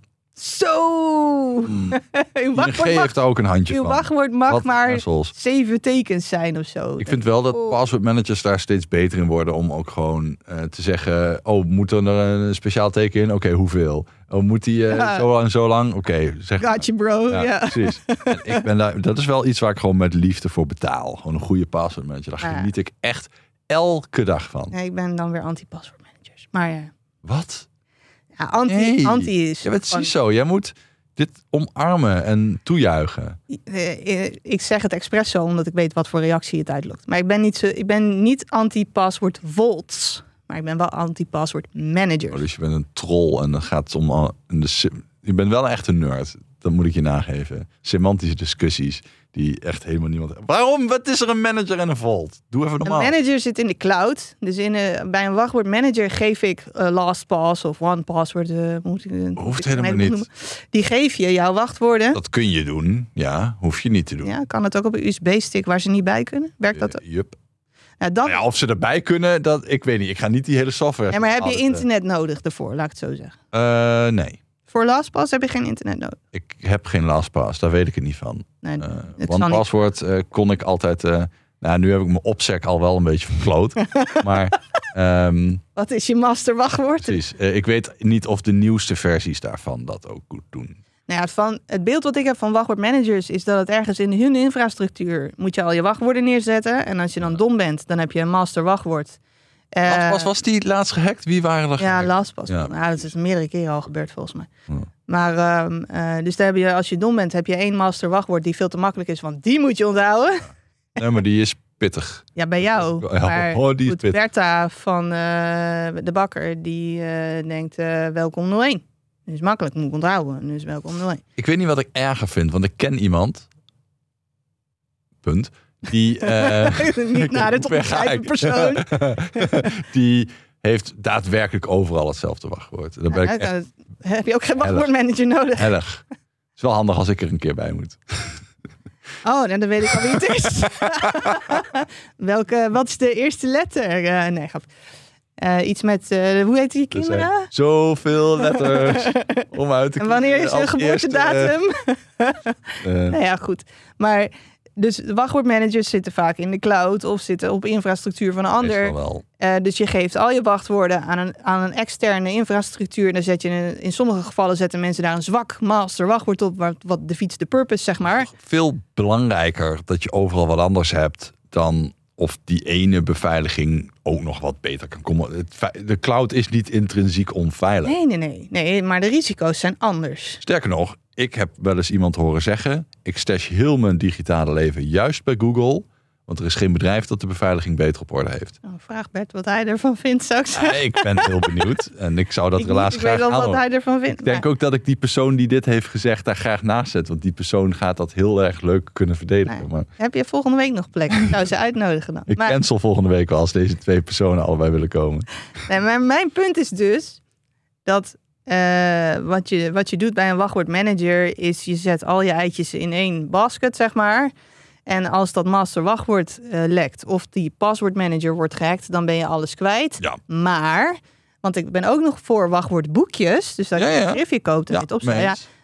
Zo! Uw wachtwoord heeft er ook een handje uw van. wachtwoord mag Wat maar assholes. 7 tekens zijn of zo. Ik vind wel dat password managers daar steeds beter in worden om ook gewoon te zeggen, moet er een speciaal teken in? Oké, hoeveel? Moet die zo lang? Oké, zeg maar. Gotcha, bro. Ja. Precies. En ik ben dat is wel iets waar ik gewoon met liefde voor betaal. Gewoon een goede password manager. Daar geniet ik echt elke dag van. Nee, ik ben dan weer anti-password managers. Maar ja. Wat? Ja, anti is... Ja, het is zo. Jij moet dit omarmen en toejuichen. Ik zeg het expres zo, omdat ik weet wat voor reactie het uitlokt. Maar ik ben niet anti-password vaults. Maar ik ben wel anti-password manager. Dus je bent een troll en dan gaat het om... Je bent wel echt een nerd. Dat moet ik je nageven. Semantische discussies die echt helemaal niemand... Waarom? Wat is er een manager en een vault? Doe even normaal. Een manager zit in de cloud. Dus bij een wachtwoord manager geef ik LastPass of OnePassword. Hoeft helemaal niet. Die geef je jouw wachtwoorden. Dat kun je doen. Ja, hoef je niet te doen. Ja, kan het ook op een USB-stick waar ze niet bij kunnen? Werkt dat ook? Jup. Nou, of ze erbij kunnen, ik weet niet. Ik ga niet die hele software... Ja, maar heb je internet nodig ervoor? Laat ik het zo zeggen. Nee. Voor LastPass heb je geen internet nodig. Ik heb geen LastPass, daar weet ik het niet van. Nee, OnePassword kon ik altijd... nu heb ik mijn opsec al wel een beetje verkloot. Maar... Wat is je master wachtwoord? Precies. Ik weet niet of de nieuwste versies daarvan dat ook goed doen. Nou ja, het beeld wat ik heb van wachtwoordmanagers is dat het ergens in hun infrastructuur moet je al je wachtwoorden neerzetten. En als je dan dom bent, dan heb je een master wachtwoord. Was die laatst gehackt? Wie waren er gehackt? Ja, LastPass. Ja. Nou, dat is meerdere keren al gebeurd volgens mij. Ja. Maar dus daar heb je, als je dom bent, heb je 1 master wachtwoord die veel te makkelijk is, want die moet je onthouden. Nee, maar die is pittig. Ja, bij jou. Ja, maar die is pittig. Bertha van de bakker, die denkt welkom 01. Dat is makkelijk, moet ik onthouden. Dus welkom 01. Ik weet niet wat ik erger vind, want ik ken iemand. Punt. Die niet naar de begrijpen persoon. Die heeft daadwerkelijk overal hetzelfde wachtwoord. Dan ben ik echt heb je ook geen wachtwoordmanager nodig? Erg. Het is wel handig als ik er een keer bij moet. Oh, dan weet ik al wie het is. Wat is de eerste letter? Nee, grap. Iets met, hoe heet die kinderen? Zoveel letters om uit te kiezen. En wanneer is de geboortedatum? Nou ja, goed. Maar dus wachtwoordmanagers zitten vaak in de cloud of zitten op infrastructuur van een ander. Dus je geeft al je wachtwoorden aan een externe infrastructuur. Dan zet je in sommige gevallen zetten mensen daar een zwak master wachtwoord op, wat defeats the purpose, zeg maar. Veel belangrijker dat je overal wat anders hebt dan of die ene beveiliging ook nog wat beter kan komen. De cloud is niet intrinsiek onveilig. Nee, maar de risico's zijn anders. Sterker nog, ik heb wel eens iemand horen zeggen, ik stash heel mijn digitale leven juist bij Google, want er is geen bedrijf dat de beveiliging beter op orde heeft. Vraag Bert wat hij ervan vindt, zou ik zeggen. Ik ben heel benieuwd en ik zou dat relatie graag aanhouden. Ik weet wel wat hij ervan vindt. Ik denk ook dat ik die persoon die dit heeft gezegd daar graag naast zet, want die persoon gaat dat heel erg leuk kunnen verdedigen. Maar heb je volgende week nog plek? Ik zou ze uitnodigen dan. Ik cancel volgende week wel als deze 2 personen allebei willen komen. Nee, maar mijn punt is dus dat wat je doet bij een wachtwoordmanager is je zet al je eitjes in 1 basket, zeg maar. En als dat master wachtwoord lekt of die password manager wordt gehackt, dan ben je alles kwijt. Ja. Maar, want ik ben ook nog voor wachtwoordboekjes, dus dat je een schriftje koopt en dit opstaat. Ja,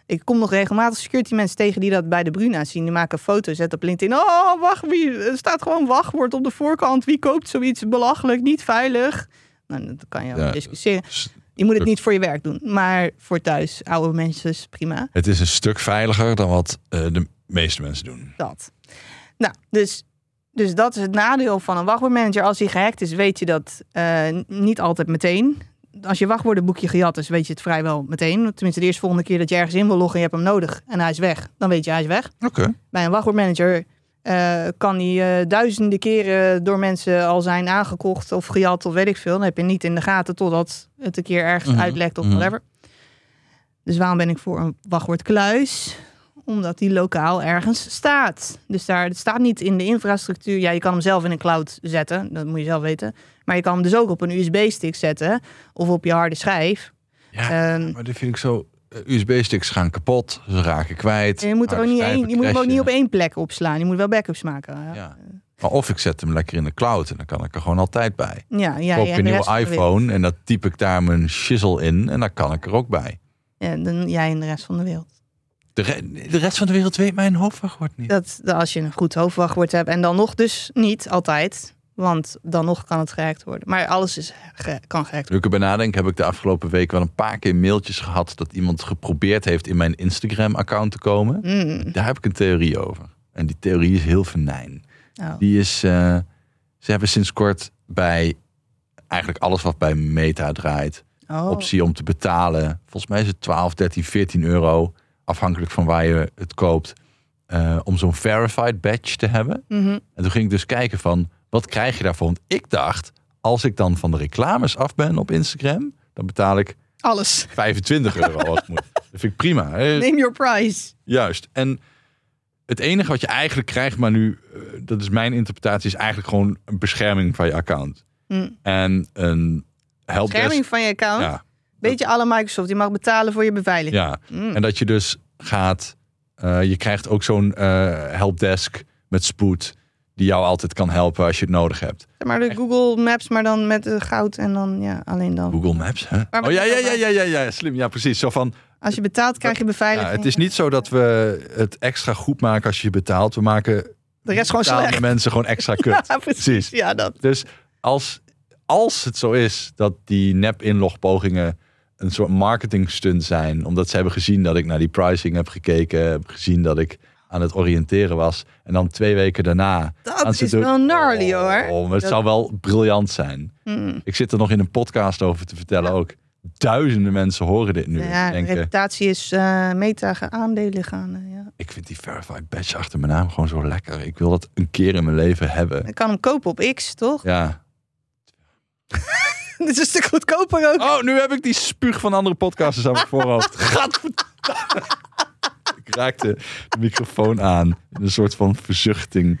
Ik kom nog regelmatig security mensen tegen die dat bij de Bruna zien. Die maken foto's, zetten op LinkedIn. Oh, wacht, er staat gewoon wachtwoord op de voorkant. Wie koopt zoiets? Belachelijk, niet veilig. Nou, dat kan je ook discussiëren. Je moet het niet voor je werk doen. Maar voor thuis, oude mensen, is prima. Het is een stuk veiliger dan wat de meeste mensen doen. Dat. Nou, dus dat is het nadeel van een wachtwoordmanager. Als hij gehackt is, weet je dat niet altijd meteen. Als je wachtwoordenboekje gejat is, weet je het vrijwel meteen. Tenminste, de eerste volgende keer dat je ergens in wil loggen en je hebt hem nodig en hij is weg. Dan weet je, hij is weg. Oké. Bij een wachtwoordmanager kan die duizenden keren door mensen al zijn aangekocht of gejat of weet ik veel. Dan heb je niet in de gaten totdat het een keer ergens uitlekt of whatever. Dus waarom ben ik voor een wachtwoordkluis? Omdat die lokaal ergens staat. Dus het staat niet in de infrastructuur. Ja, je kan hem zelf in een cloud zetten. Dat moet je zelf weten. Maar je kan hem dus ook op een USB-stick zetten. Of op je harde schijf. Ja, maar dat vind ik zo... USB-sticks gaan kapot. Ze raken kwijt. En je moet er ook niet je moet hem ook niet op één plek opslaan. Je moet wel backups maken. Ja. Maar of ik zet hem lekker in de cloud. En dan kan ik er gewoon altijd bij. Ja, koop een nieuwe iPhone. En dan typ ik daar mijn shizzle in. En dan kan ik er ook bij. Ja, dan jij en de rest van de wereld. De rest van de wereld weet mijn hoofdwachtwoord niet. Dat als je een goed hoofdwachtwoord hebt. En dan nog dus niet altijd. Want dan nog kan het gehackt worden. Maar alles kan gehackt worden. Nu ik erbij nadenk, heb ik de afgelopen week wel een paar keer mailtjes gehad dat iemand geprobeerd heeft in mijn Instagram-account te komen. Daar heb ik een theorie over. En die theorie is heel venijn. Oh. Die is, ze hebben sinds kort bij eigenlijk alles wat bij Meta draait, optie om te betalen. Volgens mij is het 12, 13, 14 euro. Afhankelijk van waar je het koopt. Om zo'n verified badge te hebben. En toen ging ik dus kijken van, wat krijg je daarvoor? Want ik dacht, als ik dan van de reclames af ben op Instagram, dan betaal ik alles. 25 euro als het moet. Dat vind ik prima. Name your price. Juist. En het enige wat je eigenlijk krijgt, maar nu, dat is mijn interpretatie, is eigenlijk gewoon een bescherming van je account. En een helpdesk. Bescherming van je account? Ja. Beetje alle Microsoft. Je mag betalen voor je beveiliging. Ja. En dat je dus gaat, je krijgt ook zo'n helpdesk met spoed, die jou altijd kan helpen als je het nodig hebt. Maar de Google Maps, maar dan met goud en dan alleen dan. Google Maps, hè? Oh ja, slim. Ja, precies. Zo van, als je betaalt, krijg je beveiliging. Ja, het is niet zo dat we het extra goed maken als je betaalt. We maken de rest gewoon slecht. Mensen gewoon extra kut. Ja, precies. Ja, dat. Dus als het zo is dat die nep-inlogpogingen een soort marketing stunt zijn, omdat ze hebben gezien dat ik naar die pricing heb gekeken, heb gezien dat ik aan het oriënteren was. En dan 2 weken daarna. Dat is wel gnarly hoor. Het zou wel briljant zijn. Ik zit er nog in een podcast over te vertellen ook. Duizenden mensen horen dit nu. Ja, de reputatie is Meta aandelen gaan. Ja. Ik vind die verified badge achter mijn naam gewoon zo lekker. Ik wil dat een keer in mijn leven hebben. Ik kan hem kopen op X, toch? Ja. Dit is een stuk goedkoper ook. Oh, nu heb ik die spuug van andere podcasters aan mijn voorhoofd. Gadverdamme. Ik raakte de microfoon aan. In een soort van verzuchting.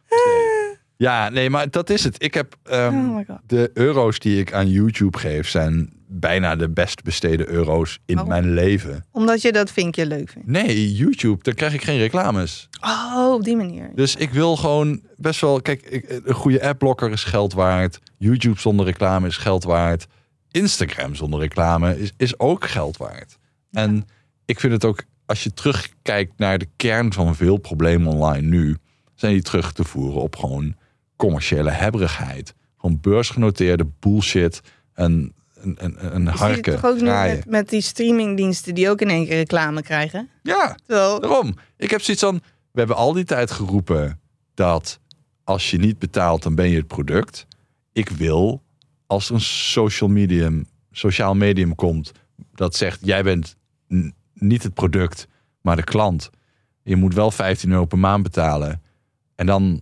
Ja, nee, maar dat is het. Ik heb de euro's die ik aan YouTube geef zijn bijna de best besteden euro's in mijn leven. Omdat je dat vinkje leuk vindt? Nee, YouTube, dan krijg ik geen reclames. Oh, op die manier. Dus ik wil gewoon best wel... Kijk, een goede adblocker is geld waard. YouTube zonder reclame is geld waard. Instagram zonder reclame is ook geld waard. Ja. En ik vind het ook, als je terugkijkt naar de kern van veel problemen online nu, zijn die terug te voeren op gewoon commerciële hebberigheid. Gewoon beursgenoteerde bullshit en een harken. Toch ook nu met die streamingdiensten die ook in één keer reclame krijgen? Ja, daarom. Ik heb zoiets van, we hebben al die tijd geroepen dat als je niet betaalt, dan ben je het product. Ik wil, als er een sociaal medium komt dat zegt, jij bent niet het product, maar de klant. Je moet wel €15 per maand betalen. En dan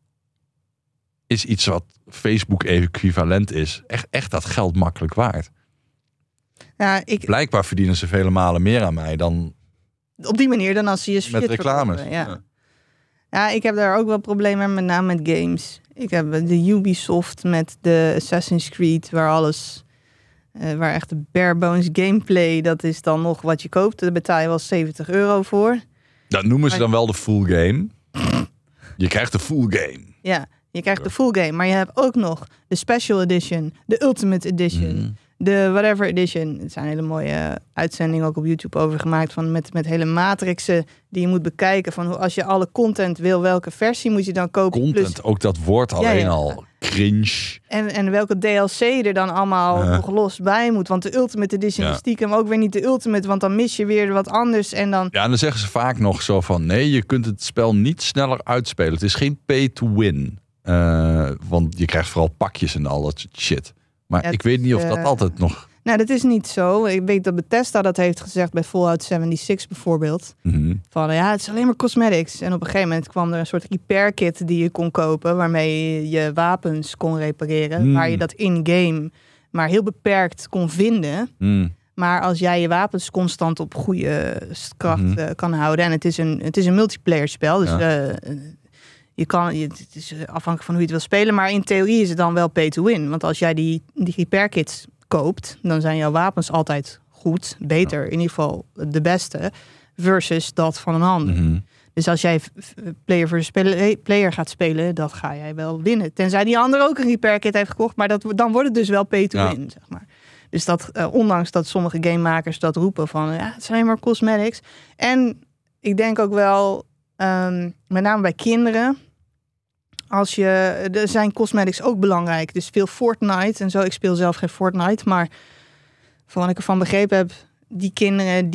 is iets wat Facebook equivalent is, echt dat geld makkelijk waard. Ja, Blijkbaar verdienen ze vele malen meer aan mij dan op die manier dan als ze je shit met reclames. Ja, ik heb daar ook wel problemen met name met games. Ik heb de Ubisoft met de Assassin's Creed, waar echt de bare bones gameplay, dat is dan nog wat je koopt. Daar betaal je wel €70 voor. Dat noemen ze dan wel de full game. Je krijgt de full game. Ja, je krijgt de full game, maar je hebt ook nog de special edition, de ultimate edition, de Whatever Edition. Het zijn hele mooie uitzendingen ook op YouTube over gemaakt. Van met hele matrixen die je moet bekijken. Van als je alle content wil, welke versie moet je dan kopen? Content, Plus, ook dat woord alleen al. Cringe. en welke DLC er dan allemaal nog los bij moet. Want de Ultimate Edition is stiekem ook weer niet de Ultimate. Want dan mis je weer wat anders. En dan... Ja, en dan zeggen ze vaak nog zo van... nee, je kunt het spel niet sneller uitspelen. Het is geen pay to win. Want je krijgt vooral pakjes en al dat shit. Maar ik weet niet of dat altijd nog... Nou, dat is niet zo. Ik weet dat Bethesda dat heeft gezegd bij Fallout 76 bijvoorbeeld. Mm-hmm. Van het is alleen maar cosmetics. En op een gegeven moment kwam er een soort repair kit die je kon kopen. Waarmee je wapens kon repareren. Waar je dat in-game maar heel beperkt kon vinden. Maar als jij je wapens constant op goede kracht kan houden. En het is een multiplayer spel. Dus het is afhankelijk van hoe je het wil spelen. Maar in theorie is het dan wel pay to win. Want als jij die repair kits koopt, dan zijn jouw wapens altijd goed, beter, in ieder geval de beste, versus dat van een ander. Dus als jij player versus player gaat spelen, dat ga jij wel winnen. Tenzij die ander ook een repair kit heeft gekocht, maar dan wordt het dus wel pay to win, zeg maar. Dus dat, ondanks dat sommige gamemakers dat roepen van, het zijn alleen maar cosmetics. En ik denk ook wel, met name bij kinderen, er zijn cosmetics ook belangrijk. Dus veel Fortnite en zo. Ik speel zelf geen Fortnite. Maar van wat ik ervan begrepen heb, die kinderen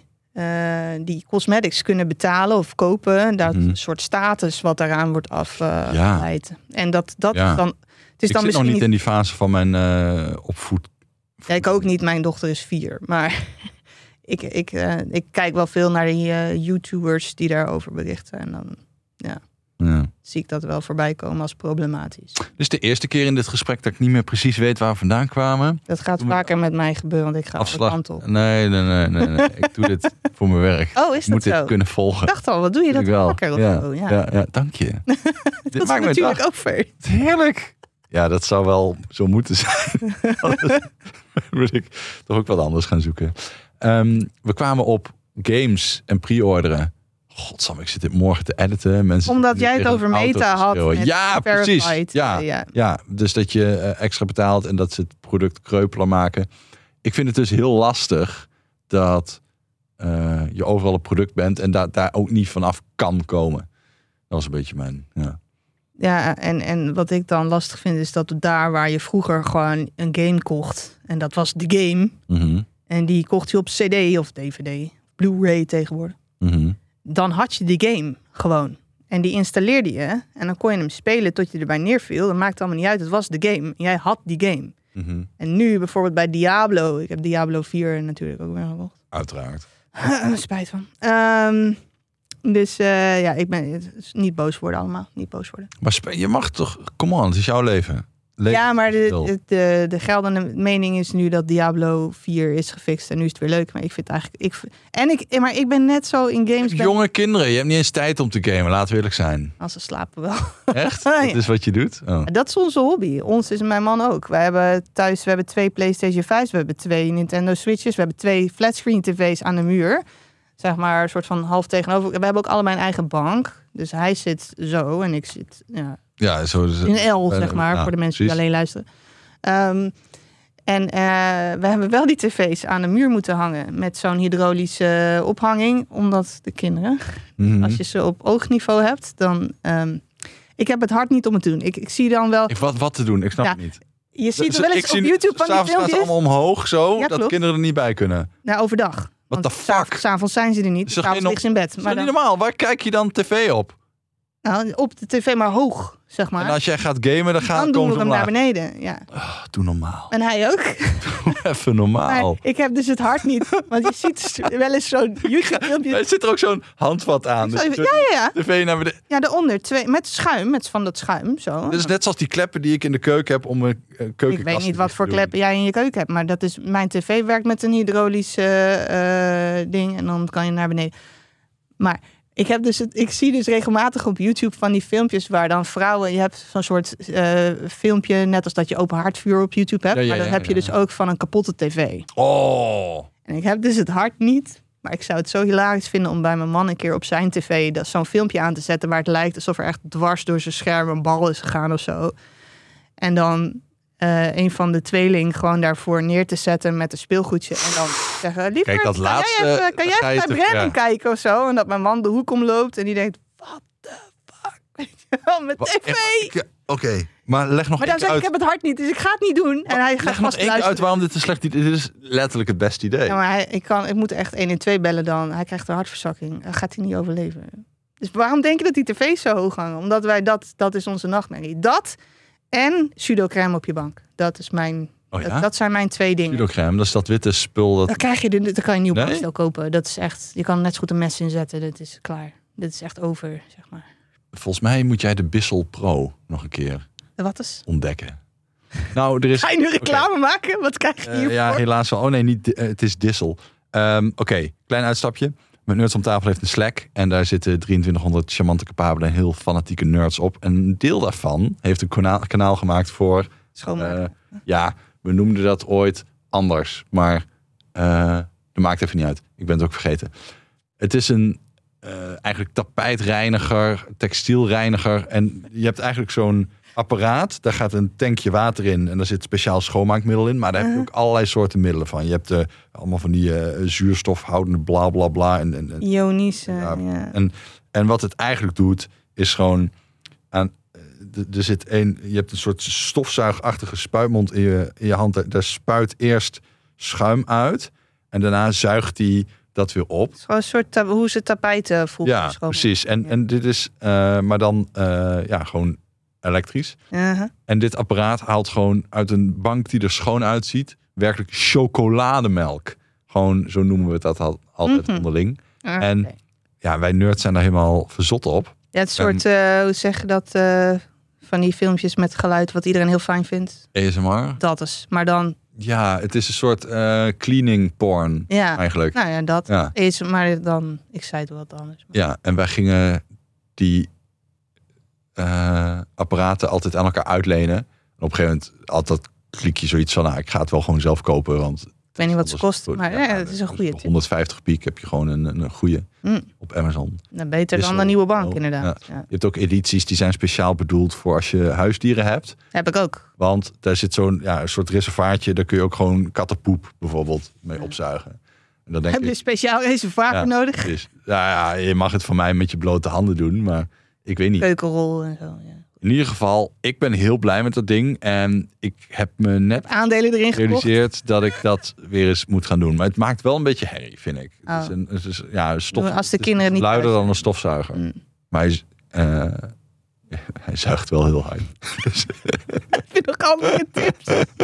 die cosmetics kunnen betalen of kopen, dat een soort status wat daaraan wordt afgeleid. En dat is dan... Het is ik dan zit nog niet in die fase van mijn opvoed. Ja, ik ook niet. Mijn dochter is 4. Maar ik kijk wel veel naar die YouTubers die daarover berichten. En dan zie ik dat wel voorbij komen als problematisch. Dus de eerste keer in dit gesprek dat ik niet meer precies weet waar we vandaan kwamen. Dat gaat vaker met mij gebeuren, want ik ga alle kanten op. Nee. Ik doe dit voor mijn werk. Oh, is dat moet zo? Dit kunnen volgen. Ik dacht al, wat doe je dat vaker? Ja, dank je. Dat is natuurlijk ook ver. Heerlijk. Ja, dat zou wel zo moeten zijn. Anders moet ik toch ook wat anders gaan zoeken. We kwamen op games en pre-orderen. Godsamme, ik zit dit morgen te editen. Mensen omdat jij het over meta had. Ja, precies. Ja, dus dat je extra betaalt en dat ze het product kreupeler maken. Ik vind het dus heel lastig dat je overal een product bent en daar ook niet vanaf kan komen. Dat was een beetje mijn... Ja, en wat ik dan lastig vind is dat daar waar je vroeger gewoon een game kocht. En dat was de game. En die kocht je op CD of DVD. Blu-ray tegenwoordig. Dan had je die game gewoon. En die installeerde je. En dan kon je hem spelen tot je erbij neerviel. Dat maakt allemaal niet uit. Het was de game. En jij had die game. En nu bijvoorbeeld bij Diablo. Ik heb Diablo 4 natuurlijk ook weer gekocht. Uiteraard. Spijt van. Dus ik ben niet boos worden allemaal. Niet boos worden. Maar je mag toch... Come on, het is jouw leven. Ja, maar de geldende mening is nu dat Diablo 4 is gefixt en nu is het weer leuk. Maar ik vind eigenlijk... Maar ik ben net zo in games... Jonge kinderen, je hebt niet eens tijd om te gamen. Laten we eerlijk zijn. Als ze slapen wel. Echt? Dat is wat je doet? Oh. Dat is onze hobby. Ons is mijn man ook. We hebben 2 PlayStation 5's. We hebben 2 Nintendo Switches. We hebben 2 flatscreen tv's aan de muur. Zeg maar een soort van half tegenover. We hebben ook allebei een eigen bank. Dus hij zit zo en ik zit... Ja, zo is het. In L, zeg maar, voor de mensen die alleen luisteren. We hebben wel die tv's aan de muur moeten hangen met zo'n hydraulische ophanging. Omdat de kinderen, als je ze op oogniveau hebt, dan... ik heb het hard niet om het te doen. Ik zie dan wel... Wat te doen? Ik snap het niet. Je ziet er wel eens op YouTube van die filmpjes. S'avonds gaan ze allemaal omhoog, zo, ja, dat kinderen er niet bij kunnen. Nou, overdag. What the fuck? S'avonds zijn ze er niet. S'avonds liggen ze in bed. Dat is niet normaal. Waar kijk je dan tv op? Nou, op de tv, maar hoog, zeg maar. En als jij gaat gamen, dan doen we hem naar beneden. Ja. Oh, doe normaal. En hij ook. Doe even normaal. Maar ik heb dus het hart niet. Want je ziet wel eens zo'n YouTube-filmpje. Er zit er ook zo'n handvat aan. Dus ja. TV naar beneden. Ja, daaronder. Met schuim. Met van dat schuim. Zo. Dus net zoals die kleppen die ik in de keuken heb om mijn keukenkast. Ik weet niet wat voor kleppen jij in je keuken hebt. Maar dat is, mijn tv werkt met een hydraulisch ding. En dan kan je naar beneden. Maar... Ik zie dus regelmatig op YouTube van die filmpjes waar dan vrouwen... Je hebt zo'n soort filmpje, net als dat je open haardvuur op YouTube hebt. Maar dan heb je dus ook van een kapotte tv. Oh. En ik heb dus het hart niet. Maar ik zou het zo hilarisch vinden om bij mijn man een keer op zijn tv... zo'n filmpje aan te zetten waar het lijkt alsof er echt dwars door zijn scherm een bal is gegaan of zo. En dan een van de tweeling gewoon daarvoor neer te zetten met een speelgoedje. En dan zeggen, lieverd, Kijk, dat laatste, kan jij even naar Brandon kijken of zo? En dat mijn man de hoek omloopt en die denkt, what the fuck? Weet je wel, met tv. Oké. Maar leg nog Maar dan eens zeg ik, uit. ik heb het hart niet, dus ik ga het niet doen. En hij gaat Leg nog vast één keer uit luisteren. waarom dit een slecht idee is. Dit is letterlijk het beste idee. Ja, maar ik moet echt 112 bellen dan. Hij krijgt een hartverzakking. Dan gaat hij niet overleven. Dus waarom denk je dat die tv's zo hoog hangen? Omdat wij dat is onze nachtmerrie. Dat en pseudocrème op je bank. Dat is mijn... Oh ja? Dat zijn mijn 2 dingen. Pseudocrème, dat is dat witte spul. Dat... Dan krijg je dan kan je een nieuw Nee? bankstel kopen. Dat is echt... Je kan er net zo goed een mes inzetten. Dat is klaar. Dit is echt over, zeg maar. Volgens mij moet jij de Bissell Pro nog een keer Wat is? ontdekken. Nou, er is... Ga je nu reclame maken? Wat krijg je hiervoor? Ja, helaas wel. Oh nee, niet, het is Dissel. Oké, klein uitstapje. Met Nerds om tafel heeft een Slack. En daar zitten 2300 charmante, capabele en heel fanatieke nerds op. En een deel daarvan heeft een kanaal gemaakt voor... Schoonmaken. Ja, we noemden dat ooit anders. Maar dat maakt even niet uit. Ik ben het ook vergeten. Het is een eigenlijk tapijtreiniger, textielreiniger. En je hebt eigenlijk zo'n apparaat. Daar gaat een tankje water in. En daar zit speciaal schoonmaakmiddel in. Maar daar heb je ook allerlei soorten middelen van. Je hebt allemaal van die zuurstofhoudende bla bla bla. En Ionische, ja. ja. En wat het eigenlijk doet, is gewoon... Er zit je hebt een soort stofzuigachtige spuitmond in je hand. Daar spuit eerst schuim uit. En daarna zuigt die dat weer op. Het is gewoon een soort hoe ze tapijten vroeger Ja, schoonmaken. precies. En dit is maar dan gewoon elektrisch. Uh-huh. En dit apparaat haalt gewoon uit een bank die er schoon uitziet, werkelijk chocolademelk. Gewoon, zo noemen we het dat altijd onderling. Ah, En oké. ja, wij nerds zijn daar helemaal verzot op. Ja, het soort, hoe zeg je dat, van die filmpjes met geluid wat iedereen heel fijn vindt. ASMR. Dat is, maar dan, Ja, het is een soort cleaning porn ja, eigenlijk. nou ja, dat Ja. is, maar dan, ik zei het wat anders. Maar... Ja, en wij gingen die apparaten altijd aan elkaar uitlenen. En op een gegeven moment altijd klik je zoiets van, ik ga het wel gewoon zelf kopen, want Ik weet niet wat ze kosten, maar ja, het is een goede tip. 150 piek heb je gewoon een goede op Amazon. Nou, beter Is dan wel- een nieuwe bank, wel- inderdaad. Ja. Je hebt ook edities die zijn speciaal bedoeld voor als je huisdieren hebt. Heb ik ook. Want daar zit zo'n een soort reservaatje. Daar kun je ook gewoon kattenpoep bijvoorbeeld mee opzuigen. En dan denk Heb je ik, een speciaal reservoir voor nodig? precies. Ja, je mag het van mij met je blote handen doen, maar ik weet niet. Keukenrol en zo, ja. In ieder geval, ik ben heel blij met dat ding. En ik heb me net Aandelen erin gekocht. gerealiseerd dat ik dat weer eens moet gaan doen. Maar het maakt wel een beetje herrie, vind ik. Oh. Het is een stof. Als de het is kinderen niet luider thuis dan een stofzuiger. Maar hij zuigt wel heel hard. Heb je nog andere tips?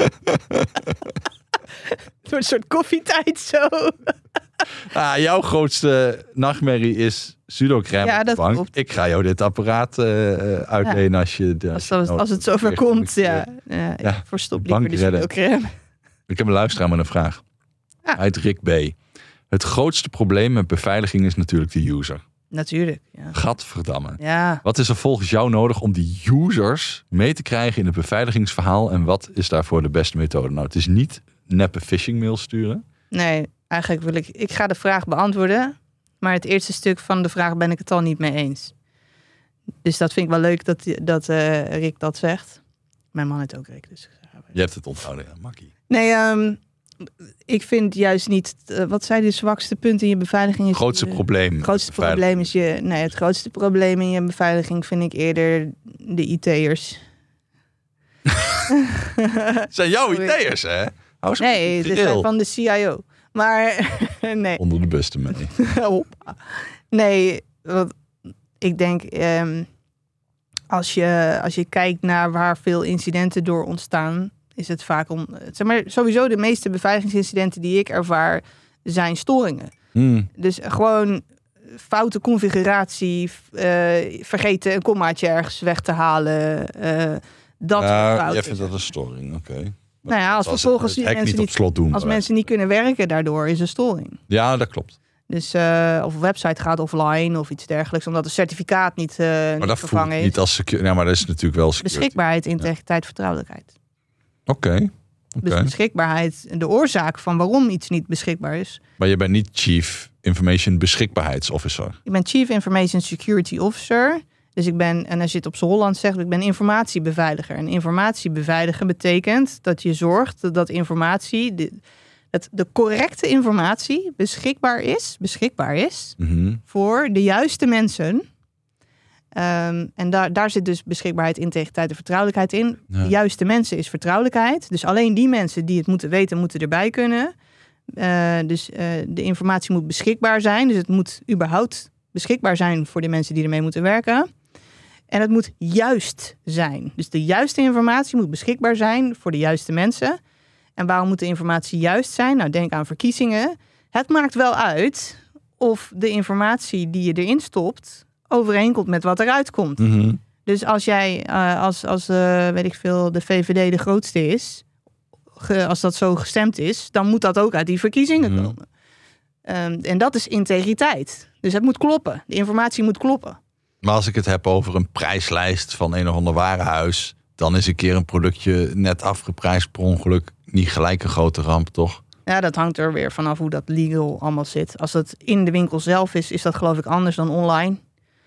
Het wordt een soort koffietijd zo. Jouw grootste nachtmerrie is pseudocrème Ja, op de dat bank. klopt. Ik ga jou dit apparaat uitlenen als je... Als het zover komt, ja. Ja, Ik verstop de bank liever de redden. speelcrème. Ik heb een luisteraar met een vraag. Ja. Hij heet Rick B. Het grootste probleem met beveiliging is natuurlijk de user. Natuurlijk, ja. Gadverdamme. Ja, Wat is er volgens jou nodig om die users mee te krijgen in het beveiligingsverhaal? En wat is daarvoor de beste methode? Nou, het is niet neppe phishing mail sturen. nee, eigenlijk ik ga de vraag beantwoorden. Maar het eerste stuk van de vraag ben ik het al niet mee eens. Dus dat vind ik wel leuk dat Rick dat zegt. Mijn man heet ook Rick, dus... Je hebt het onthouden, ja, makkie. Nee, ik vind juist niet... wat zijn de zwakste punten in je beveiliging? Het grootste probleem. Het grootste probleem is het grootste probleem in je beveiliging vind ik eerder de IT'ers. Het zijn jouw ideeërs, hè? Hou eens Nee, op, dit grill. zijn van de CIO. Maar nee. Onder de buste mee. Hoppa. Nee, wat ik denk, als je kijkt naar waar veel incidenten door ontstaan, is het vaak zeg maar, sowieso de meeste beveiligingsincidenten die ik ervaar, zijn storingen. Dus gewoon foute configuratie, vergeten een kommaatje ergens weg te halen, dat soort fouten. Jij vindt dat een storing, oké. Nou ja, als vervolgens het hek mensen niet op slot doen. als maar- mensen niet kunnen werken daardoor, is een storing. Ja, dat klopt. Dus of een website gaat offline of iets dergelijks, omdat het certificaat niet Maar dat voelt vervangen is. niet als security. Ja, maar dat is natuurlijk wel security. Beschikbaarheid, integriteit, vertrouwelijkheid. Oké. Dus beschikbaarheid, de oorzaak van waarom iets niet beschikbaar is. Maar je bent niet Chief Information Beschikbaarheidsofficer. Ik ben Chief Information Security Officer. Dus ik ben, en als je het op z'n Holland zegt, ik ben informatiebeveiliger. En informatiebeveiligen betekent dat je zorgt dat informatie, de correcte informatie beschikbaar is voor de juiste mensen. En daar zit dus beschikbaarheid, integriteit en vertrouwelijkheid in. Ja. De juiste mensen is vertrouwelijkheid. Dus alleen die mensen die het moeten weten, moeten erbij kunnen. Dus de informatie moet beschikbaar zijn. Dus het moet überhaupt beschikbaar zijn voor de mensen die ermee moeten werken. En het moet juist zijn. Dus de juiste informatie moet beschikbaar zijn voor de juiste mensen. En waarom moet de informatie juist zijn? Nou, denk aan verkiezingen. Het maakt wel uit of de informatie die je erin stopt overeenkomt met wat eruit komt. Mm-hmm. Dus als jij, weet ik veel, de VVD de grootste is, als dat zo gestemd is, dan moet dat ook uit die verkiezingen komen. En dat is integriteit. Dus het moet kloppen. De informatie moet kloppen. Maar als ik het heb over een prijslijst van een of ander warenhuis, dan is een keer een productje net afgeprijsd per ongeluk niet gelijk een grote ramp, toch? Ja, dat hangt er weer vanaf hoe dat legal allemaal zit. Als het in de winkel zelf is dat geloof ik anders dan online.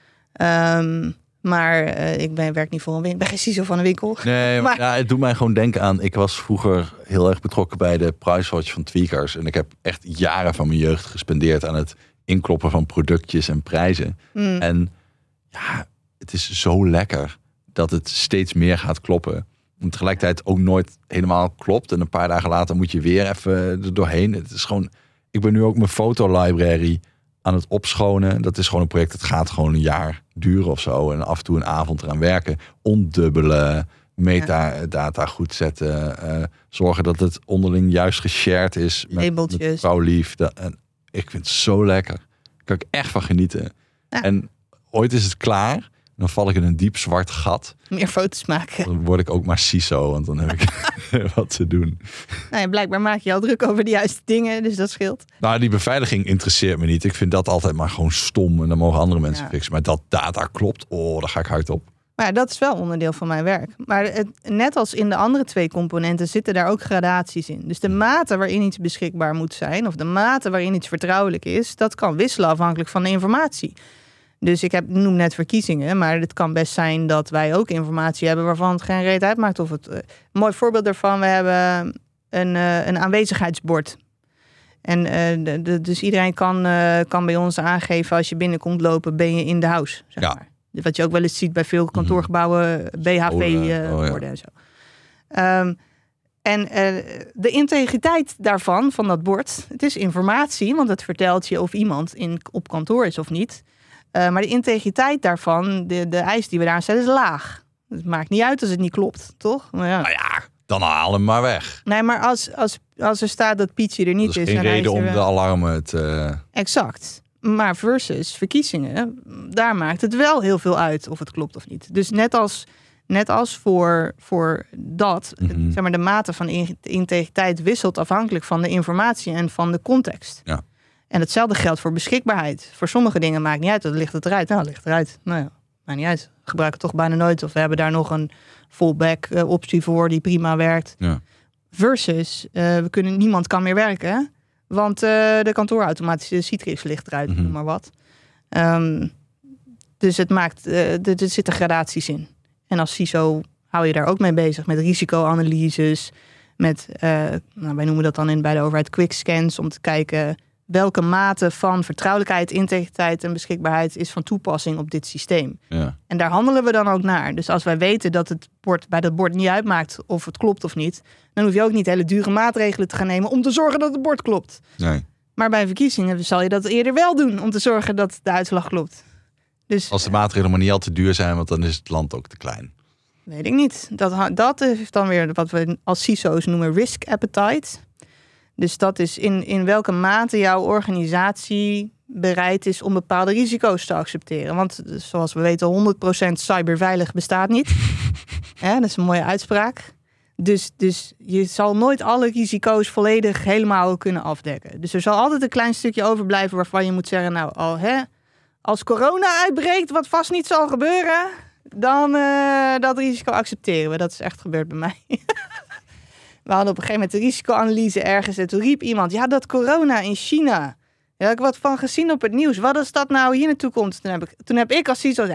Maar ik werk niet voor een winkel. Ik ben geen CISO van een winkel. Nee, maar ja, het doet mij gewoon denken aan. Ik was vroeger heel erg betrokken bij de Pricewatch van Tweakers. En ik heb echt jaren van mijn jeugd gespendeerd aan het inkloppen van productjes en prijzen. En ja, het is zo lekker dat het steeds meer gaat kloppen. En tegelijkertijd ook nooit helemaal klopt. En een paar dagen later moet je weer even er doorheen. Het is gewoon. Ik ben nu ook mijn fotolibrary aan het opschonen. Dat is gewoon een project dat gaat gewoon een jaar duren of zo. En af en toe een avond eraan werken. Ondubbelen, metadata goed zetten. Zorgen dat het onderling juist geshared is met vrouwlief. En ik vind het zo lekker. Daar kan ik echt van genieten. Ja. En ooit is het klaar. Dan val ik in een diep zwart gat. Meer foto's maken. Dan word ik ook maar CISO, want dan heb ik wat te doen. Nou ja, blijkbaar maak je al druk over de juiste dingen, dus dat scheelt. Nou, die beveiliging interesseert me niet. Ik vind dat altijd maar gewoon stom en dan mogen andere mensen fixen. Maar dat data klopt, daar ga ik hard op. Maar ja, dat is wel onderdeel van mijn werk. Maar net als in de andere 2 componenten zitten daar ook gradaties in. Dus de mate waarin iets beschikbaar moet zijn, of de mate waarin iets vertrouwelijk is, dat kan wisselen afhankelijk van de informatie. Dus noem net verkiezingen, maar het kan best zijn dat wij ook informatie hebben waarvan het geen reet uitmaakt. Of een mooi voorbeeld daarvan, we hebben een aanwezigheidsbord. En dus iedereen kan bij ons aangeven als je binnenkomt lopen, ben je in de house. Zeg maar. Wat je ook wel eens ziet bij veel kantoorgebouwen, BHV-borden en zo. De integriteit daarvan, van dat bord, het is informatie, want het vertelt je of iemand op kantoor is of niet. Maar de integriteit daarvan, de eis die we daar zetten, is laag. Het maakt niet uit als het niet klopt, toch? Maar ja. Nou ja, dan haal hem maar weg. Nee, maar als er staat dat Pietje er niet is... Dat is geen reden om de alarmen te... Exact. Maar versus verkiezingen, daar maakt het wel heel veel uit of het klopt of niet. Dus net als voor dat, zeg maar, de mate van integriteit wisselt afhankelijk van de informatie en van de context. Ja. En hetzelfde geldt voor beschikbaarheid. Voor sommige dingen maakt niet uit, dan ligt het eruit. Nou, ligt eruit. Nou ja, maakt niet uit. We gebruiken het toch bijna nooit. Of we hebben daar nog een fallback optie voor die prima werkt. Ja. Versus, niemand kan meer werken. Want de kantoorautomatische Citrix ligt eruit, noem maar wat. Dus het maakt, er zitten gradaties in. En als CISO hou je daar ook mee bezig. Met risicoanalyses. Met, wij noemen dat dan bij de overheid quickscans. Om te kijken welke mate van vertrouwelijkheid, integriteit en beschikbaarheid is van toepassing op dit systeem. Ja. En daar handelen we dan ook naar. Dus als wij weten dat het bij dat bord niet uitmaakt of het klopt of niet, dan hoef je ook niet hele dure maatregelen te gaan nemen om te zorgen dat het bord klopt. Nee. Maar bij verkiezingen zal je dat eerder wel doen om te zorgen dat de uitslag klopt. Dus, als de maatregelen maar niet al te duur zijn, want dan is het land ook te klein. Weet ik niet. Dat heeft dan weer wat we als CISO's noemen risk appetite. Dus dat is in welke mate jouw organisatie bereid is om bepaalde risico's te accepteren. Want zoals we weten, 100% cyberveilig bestaat niet. Dat is een mooie uitspraak. Dus je zal nooit alle risico's volledig helemaal kunnen afdekken. Dus er zal altijd een klein stukje overblijven waarvan je moet zeggen, als corona uitbreekt, wat vast niet zal gebeuren, dan dat risico accepteren we. Dat is echt gebeurd bij mij. We hadden op een gegeven moment de risicoanalyse ergens en toen riep iemand, ja, dat corona in China. Daar heb ik wat van gezien op het nieuws. Wat als dat nou hier naartoe komt? Toen heb ik als CISO,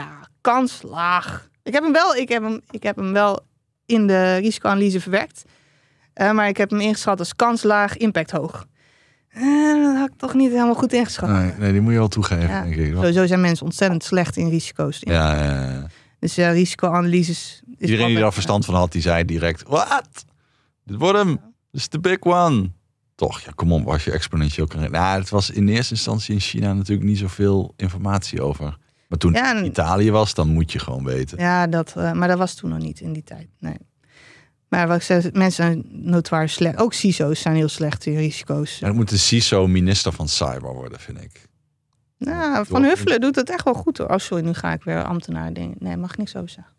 kans laag. Ik heb hem wel in de risicoanalyse verwerkt. Maar ik heb hem ingeschat als kans laag, impact hoog. Dat had ik toch niet helemaal goed ingeschat. Nee, die moet je wel toegeven, Ja, denk ik. sowieso zijn mensen ontzettend slecht in risico's. Ja. Dus risicoanalyses... Iedereen die daar verstand van had, die zei direct... Wat? Dit wordt hem. Dit is de big one. Toch, ja, kom op, als je exponentieel kan... Nou, het was in eerste instantie in China natuurlijk niet zoveel informatie over. Maar toen het in Italië was, dan moet je gewoon weten. Ja, maar dat was toen nog niet in die tijd. Nee. Maar wat ik zeg, mensen zijn notoire slecht. Ook CISO's zijn heel slecht in risico's. En dan moet de CISO minister van cyber worden, vind ik. Nou, Van Huffelen doet het echt wel goed hoor. Oh, sorry, nu ga ik weer ambtenaar dingen. Nee, mag ik niks over zeggen.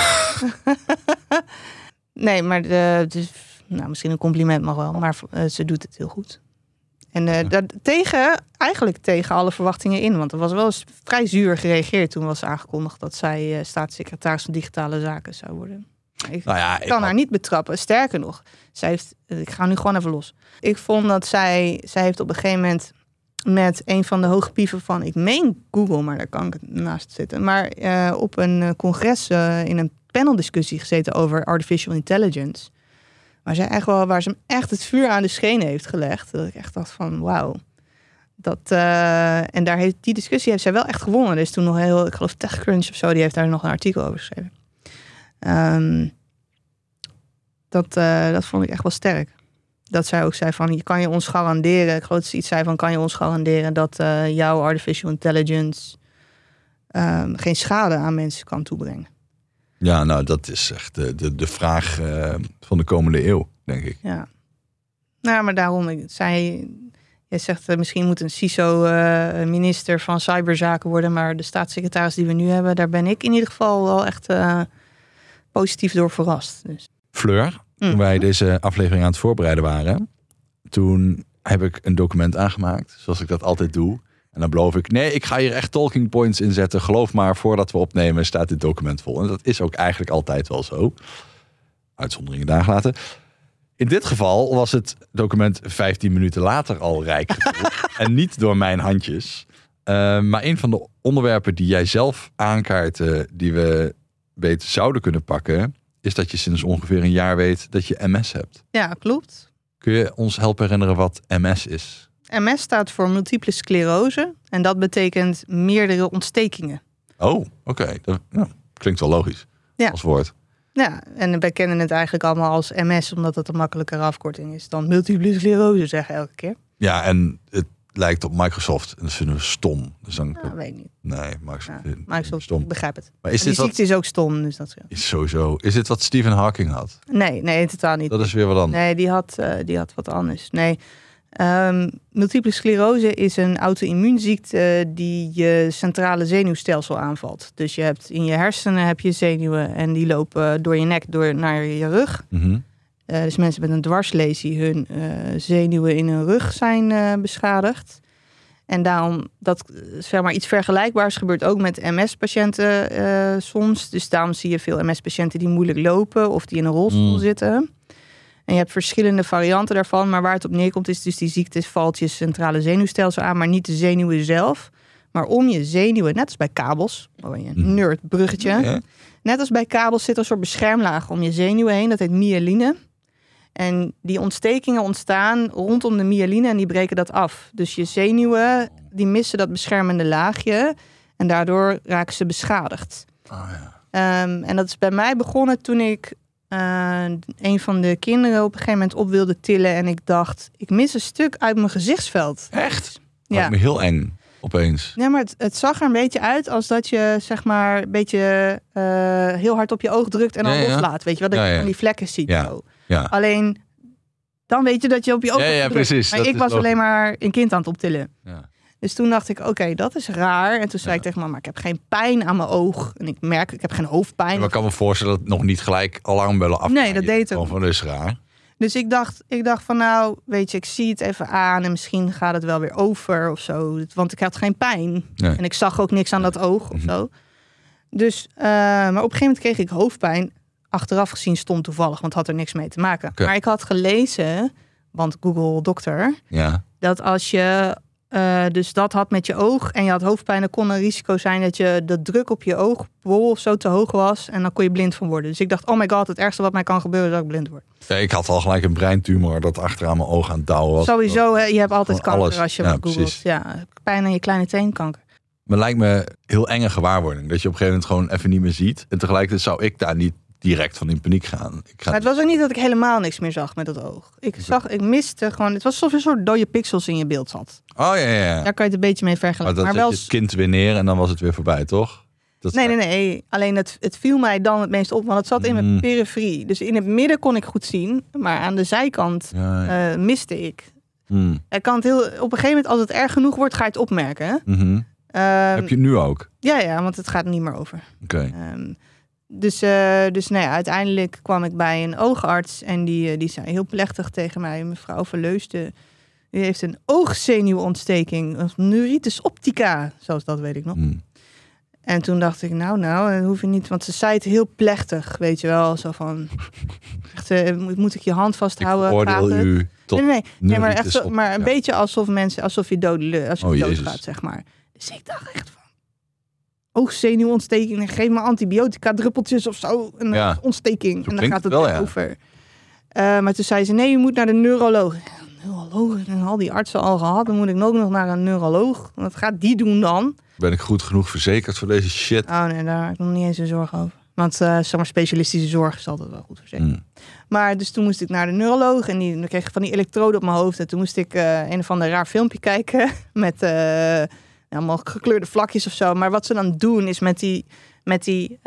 Nee, maar misschien een compliment mag wel. Maar ze doet het heel goed. En eigenlijk tegen alle verwachtingen in. Want er was wel eens vrij zuur gereageerd toen was aangekondigd dat zij staatssecretaris van Digitale Zaken zou worden. Ik kan haar niet betrappen. Sterker nog, ik ga nu gewoon even los. Ik vond dat zij heeft op een gegeven moment met een van de hoge pieven van, ik meen Google, maar daar kan ik naast zitten. Maar op een congres in een paneldiscussie gezeten over artificial intelligence. Waar ze hem echt het vuur aan de schenen heeft gelegd. Dat ik echt dacht van, wauw. En die discussie heeft zij wel echt gewonnen. Er is toen nog ik geloof TechCrunch of zo, die heeft daar nog een artikel over geschreven. Dat vond ik echt wel sterk. Dat zij ook zei van, kan je ons garanderen... Ik geloof dat ze iets zei van, kan je ons garanderen dat jouw artificial intelligence geen schade aan mensen kan toebrengen? Ja, nou, dat is echt de vraag van de komende eeuw, denk ik. Ja. Nou, maar daarom, jij zegt misschien moet een CISO minister van cyberzaken worden, maar de staatssecretaris die we nu hebben, daar ben ik in ieder geval wel echt positief door verrast. Dus. Fleur, toen wij deze aflevering aan het voorbereiden waren, toen heb ik een document aangemaakt, zoals ik dat altijd doe. En dan beloof ik, nee, ik ga hier echt talking points in zetten. Geloof maar, voordat we opnemen staat dit document vol. En dat is ook eigenlijk altijd wel zo. Uitzonderingen daar gelaten. In dit geval was het document 15 minuten later al rijk gevuld. En niet door mijn handjes. Maar een van de onderwerpen die jij zelf aankaartte, die we beter zouden kunnen pakken, is dat je sinds ongeveer een jaar weet dat je MS hebt. Ja, klopt. Kun je ons helpen herinneren wat MS is? MS staat voor multiple sclerose. En dat betekent meerdere ontstekingen. Oh, oké. Dat klinkt wel logisch als woord. Ja, en wij kennen het eigenlijk allemaal als MS, omdat het een makkelijkere afkorting is dan multiple sclerose zeggen elke keer. Ja, en het lijkt op Microsoft en dat vinden we stom. Dus dan weet ik niet. Nee, Microsoft stom. Ik begrijp het. Maar die ziekte is ook stom. Dus dat is sowieso. Is dit wat Stephen Hawking had? Nee, totaal niet. Dat is weer wat anders. Nee, die had wat anders. Nee. Multiple sclerose is een auto-immuunziekte die je centrale zenuwstelsel aanvalt. Dus je hebt in je hersenen heb je zenuwen en die lopen door je nek naar je rug. Mm-hmm. Dus mensen met een dwarslesie, hun zenuwen in hun rug zijn beschadigd. En daarom, zeg maar iets vergelijkbaars gebeurt ook met MS-patiënten soms. Dus daarom zie je veel MS-patiënten die moeilijk lopen of die in een rolstoel zitten. En je hebt verschillende varianten daarvan. Maar waar het op neerkomt is dus die ziekte valt je centrale zenuwstelsel aan. Maar niet de zenuwen zelf. Maar om je zenuwen, net als bij kabels. Oh, je nerd bruggetje. Ja. Net als bij kabels zit een soort beschermlaag om je zenuwen heen. Dat heet myeline. En die ontstekingen ontstaan rondom de myeline en die breken dat af. Dus je zenuwen, die missen dat beschermende laagje. En daardoor raken ze beschadigd. Oh, ja. En dat is bij mij begonnen toen ik een van de kinderen op een gegeven moment op wilde tillen. En ik dacht, ik mis een stuk uit mijn gezichtsveld. Echt? Ja. Lijkt me heel eng, opeens. Ja, maar het zag er een beetje uit als dat je, zeg maar, een beetje heel hard op je oog drukt en dan loslaat. Weet je wel, dat je van die vlekken ziet. Ja. Zo. Ja. Alleen, dan weet je dat je op je oog drukt. Ja, precies. Maar ik was alleen maar een kind aan het optillen. Ja. Dus toen dacht ik, oké, dat is raar. En toen zei ik tegen mama, maar ik heb geen pijn aan mijn oog. En ik merk, ik heb geen hoofdpijn. Maar ik kan me voorstellen dat het nog niet gelijk alarmbellen af. Nee, dat deed het ook. Van, dat is raar. Dus ik dacht van nou, weet je, ik zie het even aan. En misschien gaat het wel weer over of zo. Want ik had geen pijn. Nee. En ik zag ook niks aan dat oog of zo. Dus, maar op een gegeven moment kreeg ik hoofdpijn. Achteraf gezien stom toevallig, want het had er niks mee te maken. Okay. Maar ik had gelezen, want Google dokter, ja. dat als je Dus dat had met je oog en je had hoofdpijn. Dan kon een risico zijn dat je de druk op je oogbol of zo te hoog was. En dan kon je blind van worden. Dus ik dacht, oh my god, het ergste wat mij kan gebeuren is dat ik blind word. Ja, ik had al gelijk een breintumor dat achteraan mijn oog aan het douwen was. Sowieso, hè, je hebt altijd kanker alles. als je Ja, googelt. precies. Ja, pijn aan je kleine teenkanker. Maar lijkt me heel enge gewaarwording. Dat je op een gegeven moment gewoon even niet meer ziet. En tegelijkertijd zou ik daar niet direct van in paniek gaan. Maar het was ook niet dat ik helemaal niks meer zag met dat oog. Ik miste gewoon, het was alsof een soort dode pixels in je beeld zat. Oh ja. Daar kan je het een beetje mee vergelijken. Maar wel je het kind weer neer en dan was het weer voorbij, toch? Nee. Alleen het viel mij dan het meest op, want het zat in mijn periferie. Dus in het midden kon ik goed zien, maar aan de zijkant miste ik. Ik kan het op een gegeven moment, als het erg genoeg wordt, ga je het opmerken. Hè? Heb je het nu ook? Ja, want het gaat er niet meer over. Oké. Dus nou ja, uiteindelijk kwam ik bij een oogarts en die zei heel plechtig tegen mij, mevrouw Verleusden, u heeft een oogzenuwontsteking, of neuritis optica, zoals dat weet ik nog. En toen dacht ik, nou, dat hoef je niet, want ze zei het heel plechtig, weet je wel, zo van, echt, moet ik je hand vasthouden? Ik oordeel u tot nee, maar echt zo, maar een beetje alsof je dood gaat, zeg maar. Dus ik dacht echt van, oogzenuwontsteking, geef me antibiotica druppeltjes of zo, een ontsteking. Zo en dan gaat het wel, over. Maar toen zei ze, nee, je moet naar de neuroloog. Neuroloog, en al die artsen al gehad, dan moet ik ook nog naar een neuroloog. Wat gaat die doen dan? Ben ik goed genoeg verzekerd voor deze shit? Oh nee, daar heb ik nog niet eens een zorg over. Want zeg maar, specialistische zorg is altijd wel goed verzekerd. Maar dus toen moest ik naar de neuroloog en dan kreeg ik van die elektroden op mijn hoofd. En toen moest ik een of ander raar filmpje kijken met allemaal gekleurde vlakjes of zo. Maar wat ze dan doen is met die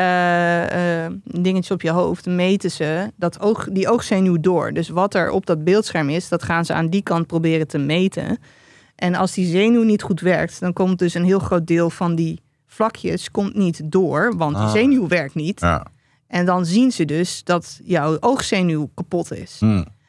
dingetjes op je hoofd meten ze die oogzenuw door. Dus wat er op dat beeldscherm is, dat gaan ze aan die kant proberen te meten. En als die zenuw niet goed werkt, dan komt dus een heel groot deel van die vlakjes komt niet door, want die zenuw werkt niet. Ja. En dan zien ze dus dat jouw oogzenuw kapot is.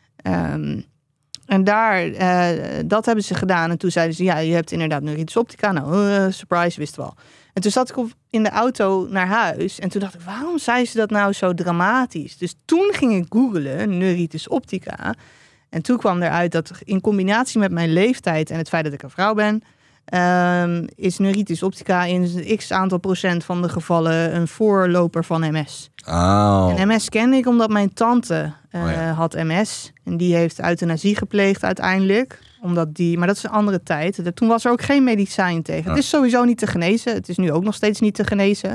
En dat hebben ze gedaan. En toen zeiden ze, ja, je hebt inderdaad neuritis optica. Nou, surprise, wist wel. En toen zat ik in de auto naar huis. En toen dacht ik, waarom zei ze dat nou zo dramatisch? Dus toen ging ik googlen, neuritis optica. En toen kwam eruit dat in combinatie met mijn leeftijd en het feit dat ik een vrouw ben, is neuritis optica in x aantal procent van de gevallen een voorloper van MS. Oh. En MS kende ik omdat mijn tante had MS. En die heeft euthanasie gepleegd uiteindelijk. Maar dat is een andere tijd. Toen was er ook geen medicijn tegen. Het is sowieso niet te genezen. Het is nu ook nog steeds niet te genezen.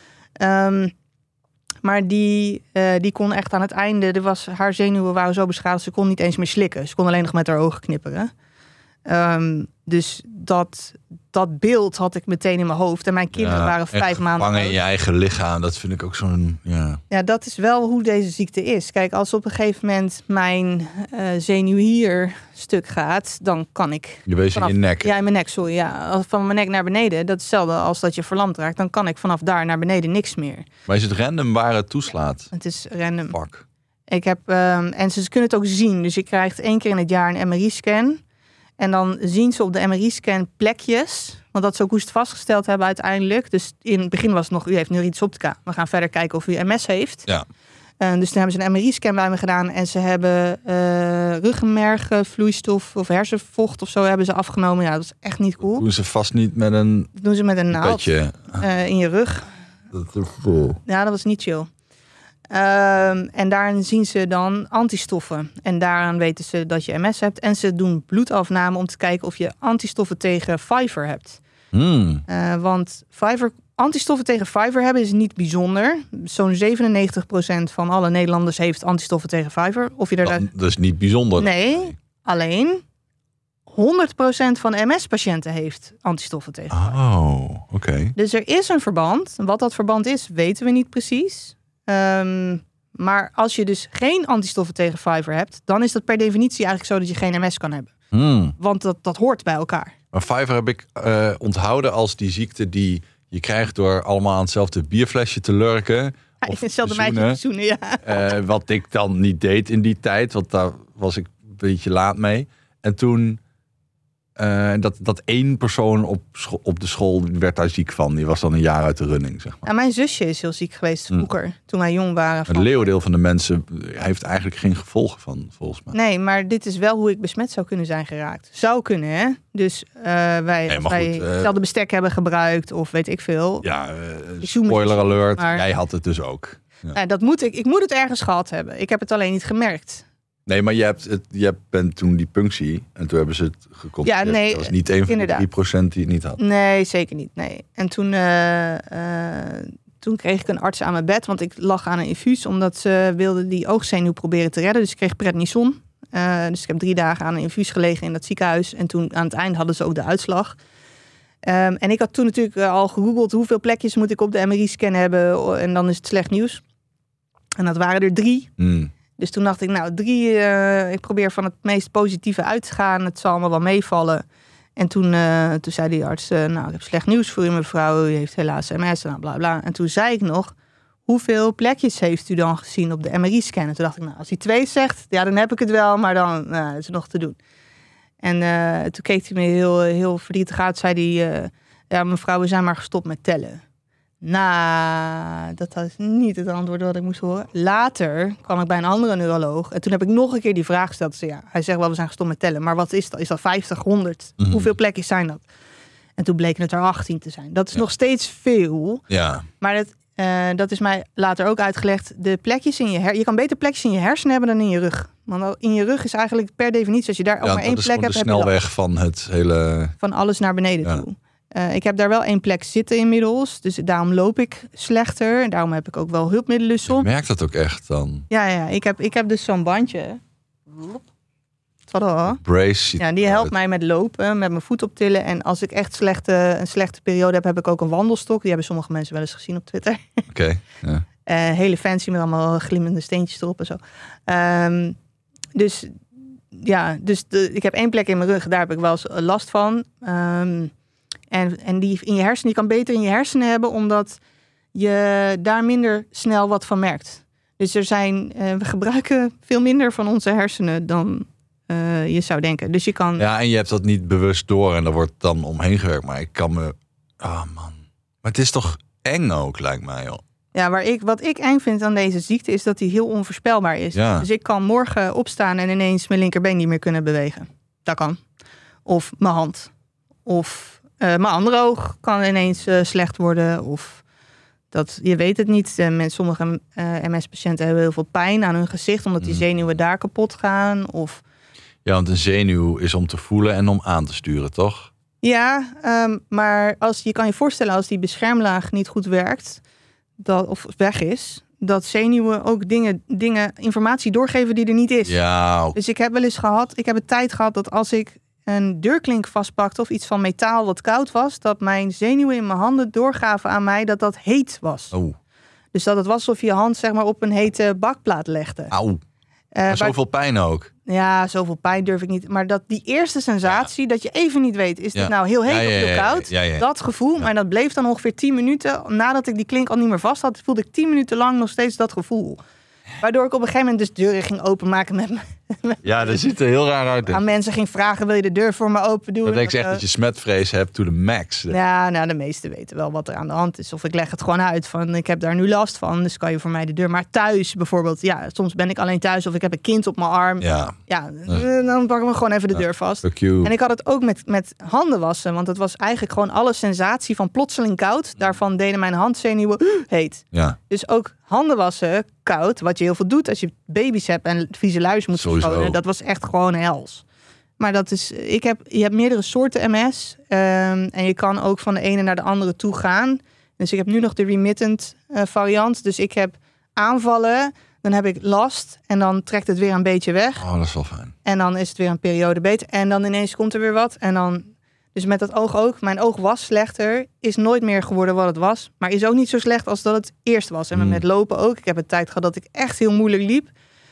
Maar die kon echt aan het einde, haar zenuwen waren zo beschadigd, ze kon niet eens meer slikken. Ze kon alleen nog met haar ogen knipperen. Dus dat beeld had ik meteen in mijn hoofd. En mijn kinderen waren 5 maanden oud. Gevangen in je eigen lichaam, dat vind ik ook zo'n... Ja, dat is wel hoe deze ziekte is. Kijk, als op een gegeven moment mijn zenuw hier stuk gaat, dan kan ik... Je wees in je nek. Ja, in mijn nek, sorry. Ja, van mijn nek naar beneden, dat is hetzelfde als dat je verlamd raakt. Dan kan ik vanaf daar naar beneden niks meer. Maar is het random waar het toeslaat? Het is random. Fuck. Ik heb, en ze kunnen het ook zien. Dus je krijgt 1 keer in het jaar een MRI-scan. En dan zien ze op de MRI-scan plekjes. Want dat ze ook hoe ze het vastgesteld hebben uiteindelijk. Dus in het begin was het nog, u heeft neuritis optica. We gaan verder kijken of u MS heeft. Ja. Dus toen hebben ze een MRI-scan bij me gedaan. En ze hebben ruggenmergvloeistof of hersenvocht of zo hebben ze afgenomen. Ja, dat is echt niet cool. Dat doen ze vast niet met een... Dat doen ze met een naald in je rug. Dat is vol. Ja, dat was niet chill. En daarin zien ze dan antistoffen. En daaraan weten ze dat je MS hebt. En ze doen bloedafname om te kijken of je antistoffen tegen Pfeiffer hebt. Want antistoffen tegen Pfeiffer hebben is niet bijzonder. Zo'n 97% van alle Nederlanders heeft antistoffen tegen Pfeiffer. Dat is niet bijzonder. Nee, alleen 100% van MS-patiënten heeft antistoffen tegen Pfeiffer. Oh, oké. Dus er is een verband. Wat dat verband is, weten we niet precies. Maar als je dus geen antistoffen tegen Pfeiffer hebt, dan is dat per definitie eigenlijk zo dat je geen MS kan hebben. Want dat hoort bij elkaar. Maar Pfeiffer heb ik onthouden als die ziekte die je krijgt door allemaal aan hetzelfde bierflesje te lurken. Ja, hetzelfde meisje te zoenen, ja. Wat ik dan niet deed in die tijd, want daar was ik een beetje laat mee. En toen Dat één persoon op de school werd daar ziek van. Die was dan een jaar uit de running, zeg maar. Nou, mijn zusje is heel ziek geweest vroeger, toen wij jong waren. Het leeuwendeel van de mensen heeft eigenlijk geen gevolgen van, volgens mij. Nee, maar dit is wel hoe ik besmet zou kunnen zijn geraakt. Zou kunnen, hè? Dus wij hetzelfde bestek hebben gebruikt of weet ik veel. Ja, spoiler alert. Maar jij had het dus ook. Ja. Nou, ik moet het ergens gehad hebben. Ik heb het alleen niet gemerkt. Nee, maar je bent toen die punctie en toen hebben ze het gecontroleerd. Ja, nee, dat was niet een van de 3% die het niet had. Nee, zeker niet. Nee. En toen kreeg ik een arts aan mijn bed, want ik lag aan een infuus, omdat ze wilde die oogzenuw proberen te redden. Dus ik kreeg prednison. Dus ik heb 3 dagen aan een infuus gelegen in dat ziekenhuis. En toen aan het eind hadden ze ook de uitslag. En ik had toen natuurlijk al gegoogeld hoeveel plekjes moet ik op de MRI-scan hebben. En dan is het slecht nieuws. En dat waren er 3. Dus toen dacht ik, nou 3, ik probeer van het meest positieve uit te gaan. Het zal allemaal wel meevallen. En toen zei die arts, nou ik heb slecht nieuws voor u mevrouw. U heeft helaas MS, nou bla bla. En toen zei ik nog, hoeveel plekjes heeft u dan gezien op de MRI-scan? En toen dacht ik, nou als hij 2 zegt, ja dan heb ik het wel. Maar dan is het nog te doen. En toen keek hij me heel verdrietig uit. Zei hij, ja mevrouw, we zijn maar gestopt met tellen. Nou, dat was niet het antwoord wat ik moest horen. Later kwam ik bij een andere neuroloog. En toen heb ik nog een keer die vraag gesteld. Dus ja, hij zegt wel, we zijn gestopt met tellen. Maar wat is dat? Is dat 50, 100? Mm-hmm. Hoeveel plekjes zijn dat? En toen bleken het er 18 te zijn. Dat is nog steeds veel. Ja. Maar dat is mij later ook uitgelegd. De plekjes in je kan beter plekjes in je hersenen hebben dan in je rug. Want in je rug is eigenlijk per definitie, als je daar ook maar 1 plek hebt, de snelweg van het hele... Van alles naar beneden toe. Ik heb daar wel 1 plek zitten inmiddels. Dus daarom loop ik slechter. En daarom heb ik ook wel hulpmiddelen soms. Je merkt dat ook echt dan? Ja. Ik heb dus zo'n bandje. Tada. Brace. Ja, die helpt mij met lopen, met mijn voet optillen. En als ik echt een slechte periode heb ik ook een wandelstok. Die hebben sommige mensen wel eens gezien op Twitter. Oké. Ja. Hele fancy met allemaal glimmende steentjes erop en zo. Dus ik heb 1 plek in mijn rug. Daar heb ik wel eens last van. En die in je hersenen, die kan beter in je hersenen hebben, omdat je daar minder snel wat van merkt. Dus we gebruiken veel minder van onze hersenen dan je zou denken. Dus je kan... Ja, en je hebt dat niet bewust door en daar wordt dan omheen gewerkt. Maar ik kan me... Oh man. Maar het is toch eng ook, lijkt mij, joh. Ja, wat ik eng vind aan deze ziekte is dat die heel onvoorspelbaar is. Ja. Dus ik kan morgen opstaan en ineens mijn linkerbeen niet meer kunnen bewegen. Dat kan. Of mijn hand. Of... mijn andere oog kan ineens slecht worden. Of je weet het niet. Sommige MS-patiënten hebben heel veel pijn aan hun gezicht, omdat die zenuwen daar kapot gaan. Ja, want een zenuw is om te voelen en om aan te sturen, toch? Ja, maar je kan je voorstellen als die beschermlaag niet goed werkt, of weg is, dat zenuwen ook informatie doorgeven die er niet is. Ja. Dus ik heb een tijd gehad dat als ik een deurklink vastpakte of iets van metaal wat koud was, dat mijn zenuwen in mijn handen doorgaven aan mij dat heet was. Oh. Dus dat het was alsof je je hand zeg maar op een hete bakplaat legde. Auw. Zoveel pijn ook. Ja, zoveel pijn durf ik niet. Maar die eerste sensatie, dat je even niet weet, is dit nou heel heet of heel koud? Ja. Dat gevoel, maar dat bleef dan ongeveer 10 minuten. Nadat ik die klink al niet meer vast had, voelde ik 10 minuten lang nog steeds dat gevoel. Waardoor ik op een gegeven moment dus deuren ging openmaken met me. Ja, dat ziet er heel raar uit. Aan mensen ging vragen, wil je de deur voor me open doen? Dat denk ik echt dat je smetvrees hebt to the max. Ja, nou de meesten weten wel wat er aan de hand is. Of ik leg het gewoon uit van, ik heb daar nu last van. Dus kan je voor mij de deur. Maar thuis bijvoorbeeld, ja, soms ben ik alleen thuis. Of ik heb een kind op mijn arm. Ja, dan pakken we gewoon even de deur vast. En ik had het ook met handen wassen. Want het was eigenlijk gewoon alle sensatie van plotseling koud. Daarvan deden mijn handzenuwen heet. Ja. Dus ook handen wassen koud. Wat je heel veel doet als je baby's hebt en vieze luis moet verschonen. Dat was echt gewoon hels. Maar je hebt meerdere soorten MS. En je kan ook van de ene naar de andere toe gaan. Dus ik heb nu nog de remittent variant. Dus ik heb aanvallen, dan heb ik last. En dan trekt het weer een beetje weg. Oh, dat is wel fijn. En dan is het weer een periode beter. En dan ineens komt er weer wat. En dan... Dus met dat oog ook. Mijn oog was slechter. Is nooit meer geworden wat het was. Maar is ook niet zo slecht als dat het eerst was. En met lopen ook. Ik heb een tijd gehad dat ik echt heel moeilijk liep.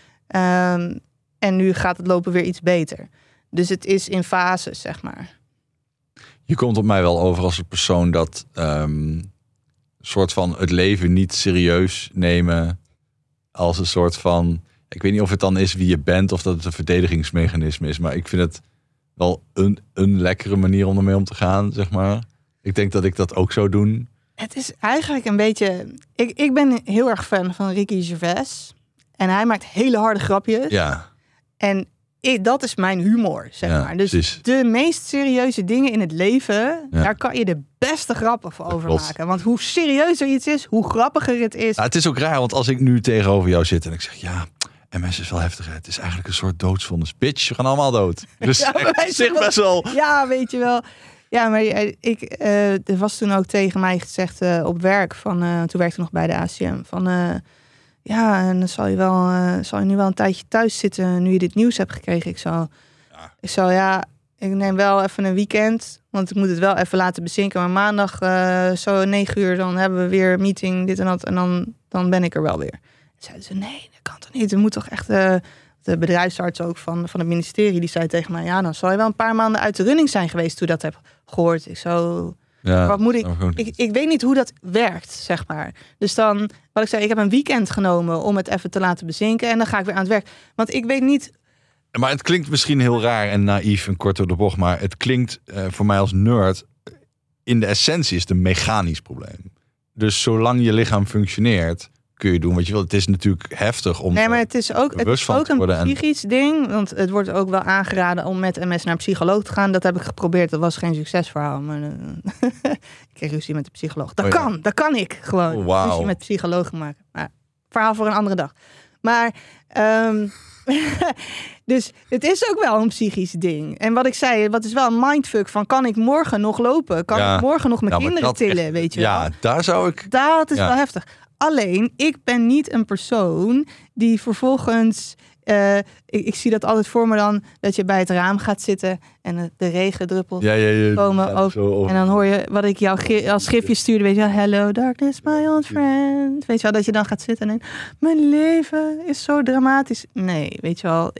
En nu gaat het lopen weer iets beter. Dus het is in fases, zeg maar. Je komt op mij wel over als een persoon dat soort van het leven niet serieus nemen. Als een soort van... Ik weet niet of het dan is wie je bent of dat het een verdedigingsmechanisme is. Maar ik vind het wel een lekkere manier om ermee om te gaan, zeg maar. Ik denk dat ik dat ook zou doen. Het is eigenlijk een beetje... Ik ben heel erg fan van Ricky Gervais. En hij maakt hele harde grapjes. Ja. En dat is mijn humor, zeg maar. Dus precies. de meest serieuze dingen in het leven... daar kan je de beste grappen voor over maken. Want hoe serieuzer iets is, hoe grappiger het is. Nou, het is ook raar, want als ik nu tegenover jou zit en ik zeg... ja, MS is wel heftig. Hè? Het is eigenlijk een soort doodsvonnis. Bitch, we gaan allemaal dood. Dus ik zeg best wel... Ja, weet je wel... Ja, maar er was toen ook tegen mij gezegd op werk, toen werkte ik nog bij de ACM, en dan zal je nu wel een tijdje thuis zitten nu je dit nieuws hebt gekregen. Ik neem wel even een weekend, want ik moet het wel even laten bezinken. Maar maandag, zo 9 uur, dan hebben we weer een meeting, dit en dat, en dan ben ik er wel weer. Zeiden ze, nee, dat kan toch niet? Er moet toch echt... De bedrijfsarts ook van het ministerie, die zei tegen mij... ja, dan zal je wel een paar maanden uit de running zijn geweest toen je dat hebt gehoord. Wat moet ik weet niet hoe dat werkt, zeg maar. Dus dan, wat ik zei, ik heb een weekend genomen om het even te laten bezinken... en dan ga ik weer aan het werk. Want ik weet niet... Maar het klinkt misschien heel raar en naïef en kort door de bocht... maar het klinkt voor mij als nerd... in de essentie is het een mechanisch probleem. Dus zolang je lichaam functioneert... kun je doen wat je wil. Het is natuurlijk heftig om. Nee, maar het is ook een psychisch ding. Want het wordt ook wel aangeraden om met MS naar een psycholoog te gaan. Dat heb ik geprobeerd. Dat was geen succesverhaal. Maar ik kreeg ruzie met de psycholoog. Dat kan ik gewoon. Ruzie met psychologen maken. Maar verhaal voor een andere dag. Maar dus het is ook wel een psychisch ding. En wat ik zei, wat is wel een mindfuck van... kan ik morgen nog lopen? Kan ik morgen nog mijn kinderen tillen? Weet je wel? Daar zou ik... Dat is wel heftig. Alleen, ik ben niet een persoon die vervolgens... Ik zie dat altijd voor me dan... dat je bij het raam gaat zitten... en de regendruppels komen over. En dan hoor je wat ik jou als schriftje stuurde. Weet je wel, hello darkness, my old friend. Weet je wel, dat je dan gaat zitten en... mijn leven is zo dramatisch. Nee, weet je wel,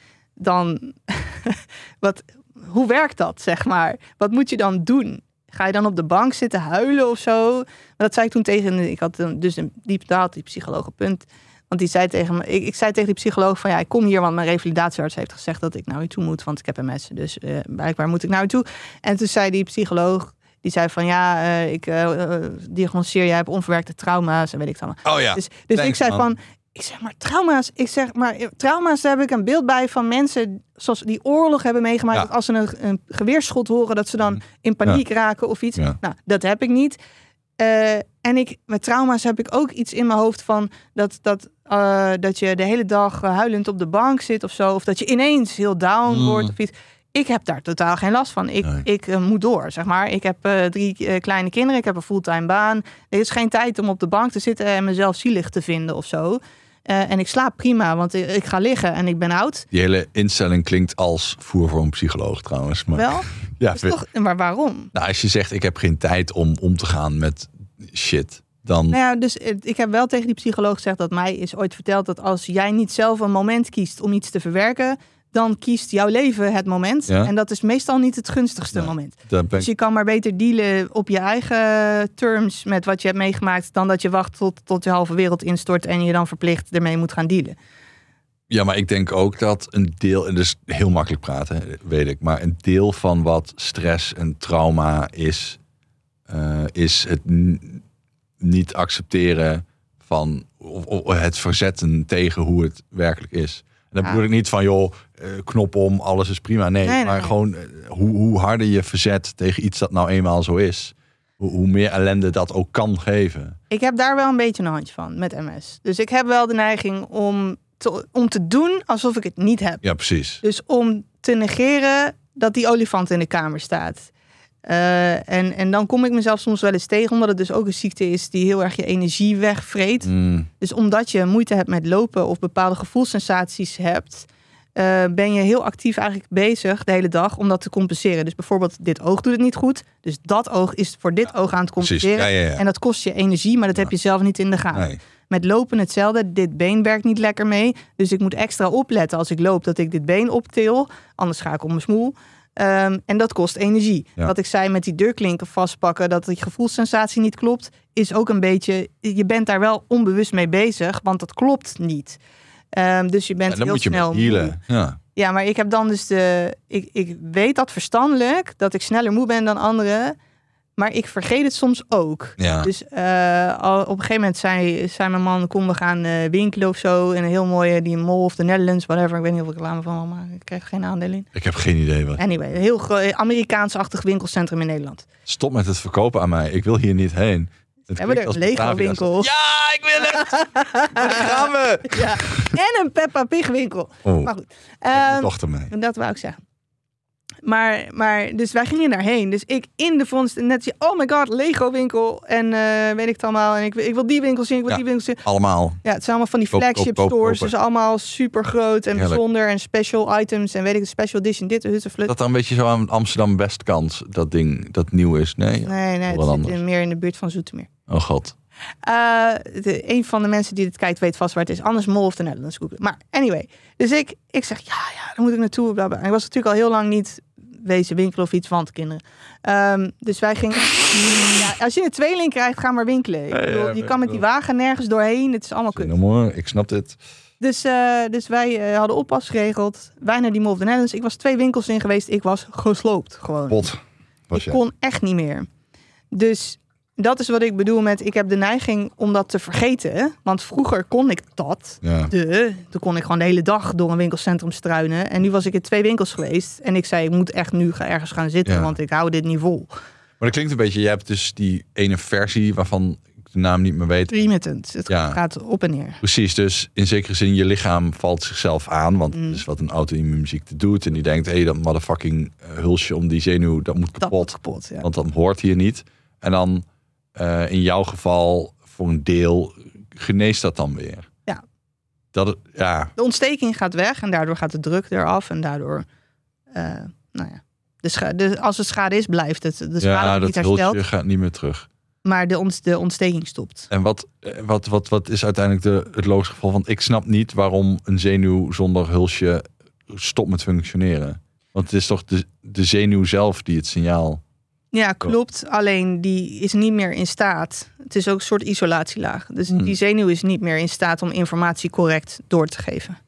hoe werkt dat, zeg maar? Wat moet je dan doen? Ga je dan op de bank zitten huilen of zo? Maar dat zei ik toen tegen... Ik had dus een die psycholoog op punt. Want die zei tegen me... Ik zei tegen die psycholoog van... ja, ik kom hier, want mijn revalidatiearts heeft gezegd... dat ik naar u toe moet, want ik heb MS. Dus blijkbaar moet ik naar u toe. En toen zei die psycholoog... die zei van ik diagnosticeer... jij hebt onverwerkte trauma's en weet ik het allemaal. Oh ja. Dus ik zei van... trauma's, daar heb ik een beeld bij van mensen zoals die oorlog hebben meegemaakt. Dat als ze een geweerschot horen, dat ze dan in paniek raken of iets. Ja. Nou, dat heb ik niet. Met trauma's heb ik ook iets in mijn hoofd van dat je de hele dag huilend op de bank zit of zo. Of dat je ineens heel down wordt of iets. Ik heb daar totaal geen last van. Ik moet door, zeg maar. Ik heb 3 kleine kinderen. Ik heb een fulltime baan. Er is geen tijd om op de bank te zitten en mezelf zielig te vinden of zo. En ik slaap prima, want ik ga liggen en ik ben oud. Die hele instelling klinkt als voer voor een psycholoog trouwens. Maar, wel? Ja, maar waarom? Nou, als je zegt, ik heb geen tijd om te gaan met shit, dan... Nou ja, dus ik heb wel tegen die psycholoog gezegd dat mij is ooit verteld dat als jij niet zelf een moment kiest om iets te verwerken, dan kiest jouw leven het moment. Ja. En dat is meestal niet het gunstigste moment. Dus je kan maar beter dealen op je eigen terms met wat je hebt meegemaakt, dan dat je wacht tot je halve wereld instort en je dan verplicht ermee moet gaan dealen. Ja, maar ik denk ook dat een deel, en dus heel makkelijk praten, weet ik, maar een deel van wat stress en trauma is het niet accepteren van, of het verzetten tegen hoe het werkelijk is. En dan bedoel ik niet van, joh, knop om, alles is prima. Nee, maar gewoon hoe harder je verzet tegen iets dat nou eenmaal zo is, hoe meer ellende dat ook kan geven. Ik heb daar wel een beetje een handje van met MS. Dus ik heb wel de neiging om te doen alsof ik het niet heb. Ja, precies. Dus om te negeren dat die olifant in de kamer staat. En dan kom ik mezelf soms wel eens tegen, omdat het dus ook een ziekte is die heel erg je energie wegvreet. Dus omdat je moeite hebt met lopen of bepaalde gevoelssensaties hebt, ben je heel actief eigenlijk bezig de hele dag om dat te compenseren. Dus bijvoorbeeld dit oog doet het niet goed. Dus dat oog is voor dit oog aan het compenseren. Ja. En dat kost je energie, maar dat heb je zelf niet in de gaten. Nee. Met lopen hetzelfde. Dit been werkt niet lekker mee. Dus ik moet extra opletten als ik loop dat ik dit been optil. Anders ga ik op mijn smoel. En dat kost energie. Ja. Wat ik zei met die deurklinken vastpakken, dat die gevoelssensatie niet klopt, is ook een beetje, je bent daar wel onbewust mee bezig, want dat klopt niet. Dus je bent heel snel healen. Ja. Ja, maar ik heb dan dus ik weet dat verstandelijk, dat ik sneller moe ben dan anderen. Maar ik vergeet het soms ook. Ja. Dus op een gegeven moment zei mijn man, kom we gaan winkelen of zo. In een heel mooie, die Mall of the Netherlands, whatever. Ik weet niet of ik reclame van wil maken. Ik krijg geen aandeel in. Ik heb geen idee wat. Anyway, een heel Amerikaans-achtig winkelcentrum in Nederland. Stop met het verkopen aan mij. Ik wil hier niet heen. We hebben er een Lego-winkel. Ja, ik wil het! Daar gaan we! Ja. En een Peppa Pig winkel. Oh, Maar goed. mijn dochter mee. Dat wou ik zeggen. Maar dus wij gingen daarheen. Dus ik in de vondst net zie, oh my god, Lego winkel. En weet ik het allemaal. En ik wil die winkel zien, ik wil die winkel zien. Allemaal. Ja, het zijn allemaal van die flagship stores. Dus allemaal super groot en Heerlijk. bijzonder. En special items. En weet ik, special edition dit, het, flut. Dat dan een beetje zo aan Amsterdam Westkant, dat ding, dat nieuw is. Nee, Nee, het zit meer in de buurt van Zoetermeer. Oh god. Een van de mensen die dit kijkt weet vast waar het is. Anders Mall of the Netherlands googlen. Maar anyway. Dus ik zeg, ja, daar moet ik naartoe. Bla bla. En ik was natuurlijk al heel lang niet wezen winkelen of iets van de kinderen. Dus wij gingen... ja, als je een tweeling krijgt, ga maar winkelen. Ik bedoel, je kan met die wagen nergens doorheen. Het is allemaal kut. Ik snap dit. Dus wij hadden oppas geregeld. Wij naar die Mall of the Netherlands. Ik was 2 winkels in geweest. Ik was gesloopt gewoon. Pot. Ik kon echt niet meer. Dus dat is wat ik bedoel met... Ik heb de neiging om dat te vergeten. Want vroeger kon ik dat. Ja. Toen kon ik gewoon de hele dag door een winkelcentrum struinen. En nu was ik in 2 winkels geweest. En ik zei, ik moet echt nu ergens gaan zitten. Ja. Want ik hou dit niet vol. Maar dat klinkt een beetje... Je hebt dus die ene versie waarvan ik de naam niet meer weet. Intermittent. Het Ja. gaat op en neer. Precies, dus in zekere zin je lichaam valt zichzelf aan. Want dat is wat een auto-immuunziekte doet. En die denkt, hé, dat motherfucking hulsje om die zenuw, dat moet kapot. Dat moet kapot, ja. Want dat hoort hier niet. En dan in jouw geval, voor een deel, geneest dat dan weer. Ja. Ja. De ontsteking gaat weg en daardoor gaat de druk eraf. En daardoor, als het schade is, blijft het. De schade wordt niet dat hersteld. hulsje gaat niet meer terug. Maar de ontsteking stopt. En wat is uiteindelijk het logische geval? Want ik snap niet waarom een zenuw zonder hulsje stopt met functioneren. Want het is toch de zenuw zelf die het signaal... Ja, klopt. Alleen die is niet meer in staat. Het is ook een soort isolatielaag. Dus die zenuw is niet meer in staat om informatie correct door te geven.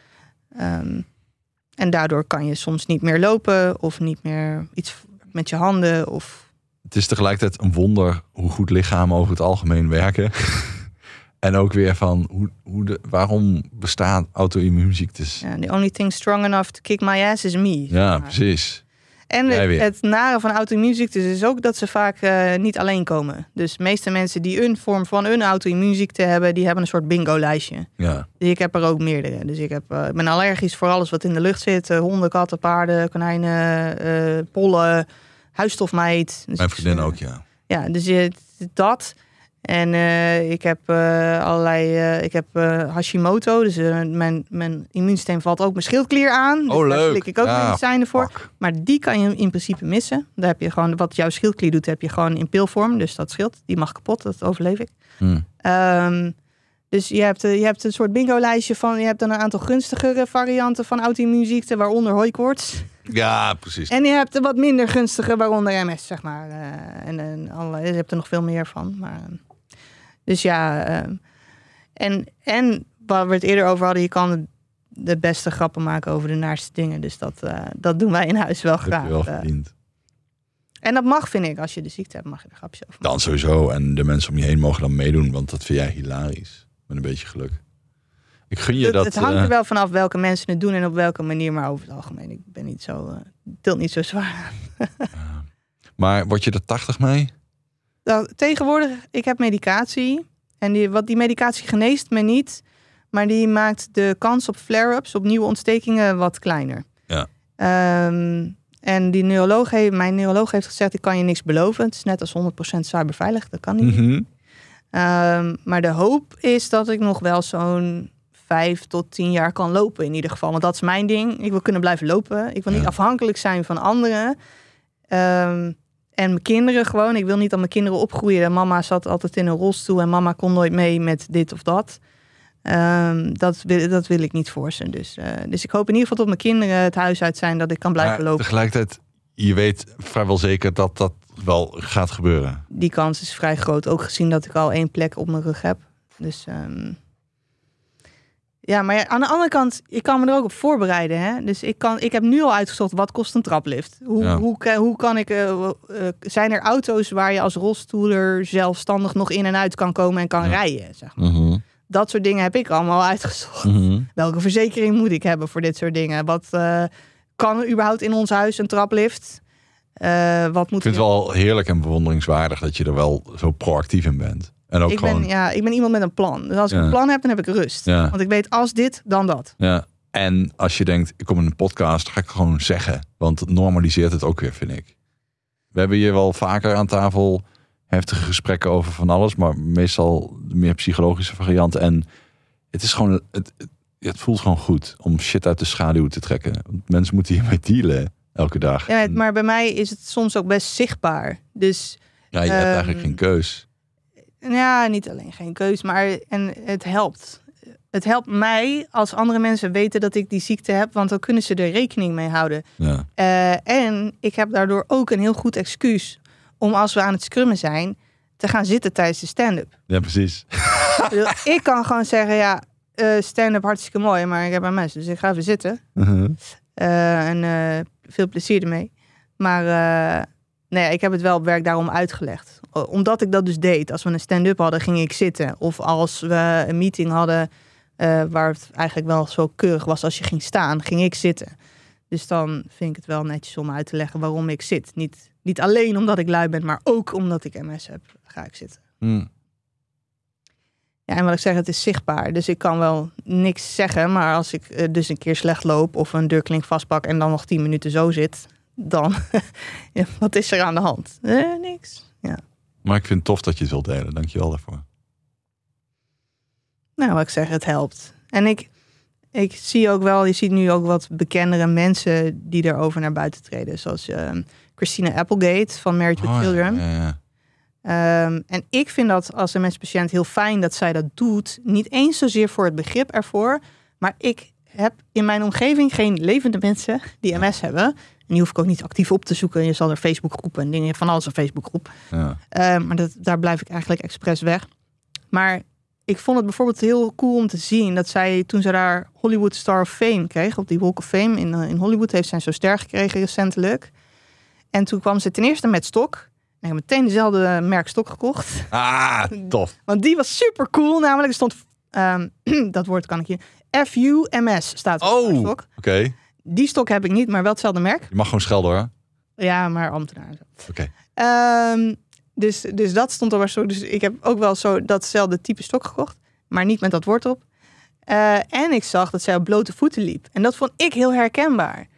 En daardoor kan je soms niet meer lopen of niet meer iets met je handen. Het is tegelijkertijd een wonder hoe goed lichamen over het algemeen werken. En ook weer van waarom bestaan auto-immuunziektes? Ja, the only thing strong enough to kick my ass is me. Ja, precies. En het nare van auto-immuunziektes is ook dat ze vaak niet alleen komen. Dus de meeste mensen die een vorm van een auto-immuunziekte hebben, die hebben een soort bingo-lijstje. Ja. Ik heb er ook meerdere. Dus ik ben allergisch voor alles wat in de lucht zit. Honden, katten, paarden, konijnen, pollen, huisstofmijt. Dus Mijn vriendin ook, ja. Ja, dus dat. En ik heb ik heb Hashimoto. Dus mijn immuunsysteem valt ook mijn schildklier aan. Dus Oh, daar leuk. slik ik ook medicijnen voor. Fuck. Maar die kan je in principe missen. Daar heb je gewoon, wat jouw schildklier doet, heb je gewoon in pilvorm. Dus dat scheelt. Die mag kapot, dat overleef ik. Dus je hebt een soort bingo-lijstje van... Je hebt dan een aantal gunstigere varianten van auto-immuunziekten... waaronder hooikoorts. Ja, precies. En je hebt de wat minder gunstige, waaronder MS, zeg maar. Je hebt er nog veel meer van. Maar, dus ja... En waar we het eerder over hadden... Je kan de beste grappen maken over de naarste dingen. Dus dat doen wij in huis wel graag. Heb je wel verdiend. En dat mag, vind ik. Als je de ziekte hebt, mag je er grapjes over maken. Dan sowieso. En de mensen om je heen mogen dan meedoen. Want dat vind jij hilarisch. Met een beetje geluk. Ik gun je dat... Het hangt er wel vanaf welke mensen het doen en op welke manier. Maar over het algemeen, ik ben niet zo... tilt niet zo zwaar. Maar word je er 80 mee? Nou, tegenwoordig, ik heb medicatie. En die medicatie geneest me niet. Maar die maakt de kans op flare-ups, op nieuwe ontstekingen, wat kleiner. Ja. En mijn neuroloog heeft gezegd, ik kan je niks beloven. Het is net als 100% cyberveilig, dat kan niet. Mm-hmm. Maar de hoop is dat ik nog wel zo'n 5 tot 10 jaar kan lopen in ieder geval. Want dat is mijn ding. Ik wil kunnen blijven lopen. Ik wil niet afhankelijk zijn van anderen. En mijn kinderen gewoon. Ik wil niet dat mijn kinderen opgroeien. En mama zat altijd in een rolstoel en mama kon nooit mee met dit of dat. Dat wil ik niet voor ze. Dus ik hoop in ieder geval tot mijn kinderen het huis uit zijn dat ik kan blijven lopen. Tegelijkertijd, je weet vrijwel zeker dat dat wel gaat gebeuren. Die kans is vrij groot. Ook gezien dat ik al 1 plek op mijn rug heb. Dus Ja, maar aan de andere kant, ik kan me er ook op voorbereiden. Hè? Dus ik heb nu al uitgezocht, wat kost een traplift? Hoe kan ik... zijn er auto's waar je als rolstoeler zelfstandig nog in en uit kan komen en kan rijden? Zeg maar. Mm-hmm. Dat soort dingen heb ik allemaal uitgezocht. Mm-hmm. Welke verzekering moet ik hebben voor dit soort dingen? Wat kan er überhaupt in ons huis een traplift? Wat moet Ik vind het wel heerlijk en bewonderingswaardig dat je er wel zo proactief in bent. En ook ik ben iemand met een plan. Dus als ik een plan heb, dan heb ik rust. Ja. Want ik weet als dit, dan dat. Ja. En als je denkt, ik kom in een podcast, ga ik gewoon zeggen. Want het normaliseert het ook weer, vind ik. We hebben hier wel vaker aan tafel heftige gesprekken over van alles. Maar meestal de meer psychologische variant. En het is gewoon... Het voelt gewoon goed om shit uit de schaduw te trekken. Want mensen moeten hiermee dealen elke dag. Ja, maar bij mij is het soms ook best zichtbaar. Dus... Ja, je hebt eigenlijk geen keus. Ja, niet alleen geen keus, maar en het helpt. Het helpt mij als andere mensen weten dat ik die ziekte heb, want dan kunnen ze er rekening mee houden. Ja. En ik heb daardoor ook een heel goed excuus om als we aan het scrummen zijn, te gaan zitten tijdens de stand-up. Ja, precies. Ik kan gewoon zeggen, ja, stand-up hartstikke mooi, maar ik heb een mes, dus ik ga even zitten. En veel plezier ermee. Maar nee, ik heb het wel op werk daarom uitgelegd. Omdat ik dat dus deed. Als we een stand-up hadden, ging ik zitten. Of als we een meeting hadden, waar het eigenlijk wel zo keurig was als je ging staan, ging ik zitten. Dus dan vind ik het wel netjes om uit te leggen waarom ik zit. Niet alleen omdat ik lui ben, maar ook omdat ik MS heb, ga ik zitten. Ja, en wat ik zeg, het is zichtbaar. Dus ik kan wel niks zeggen, maar als ik dus een keer slecht loop of een deurklink vastpak en dan nog 10 minuten zo zit, dan, ja, wat is er aan de hand? Niks. Ja. Maar ik vind het tof dat je het wilt delen. Dank je wel daarvoor. Nou, wat ik zeg, het helpt. En ik zie ook wel, je ziet nu ook wat bekendere mensen die erover naar buiten treden. Zoals Christina Applegate van Married with Children. Ja. En ik vind dat als een menspatiënt heel fijn dat zij dat doet. Niet eens zozeer voor het begrip ervoor. Maar ik heb in mijn omgeving geen levende mensen die MS hebben. En die hoef ik ook niet actief op te zoeken. Je zal er Facebookgroepen en dingen van alles een Facebookgroep. Ja. Maar daar blijf ik eigenlijk expres weg. Maar ik vond het bijvoorbeeld heel cool om te zien dat zij, toen ze daar Hollywood Star of Fame kreeg, op die Walk of Fame in Hollywood, heeft zij zo'n ster gekregen recentelijk. En toen kwam ze ten eerste met stok. En ik heb meteen dezelfde merk stok gekocht. Ah, tof. Want die was super cool. Namelijk, er stond, dat woord kan ik je, FUMS staat op de stok. Oké. Die stok heb ik niet, maar wel hetzelfde merk. Je mag gewoon schelden hoor. Ja, maar ambtenaar. Oké. Dus dat stond er maar zo. Dus ik heb ook wel zo datzelfde type stok gekocht. Maar niet met dat woord op. En ik zag dat zij op blote voeten liep. En dat vond ik heel herkenbaar.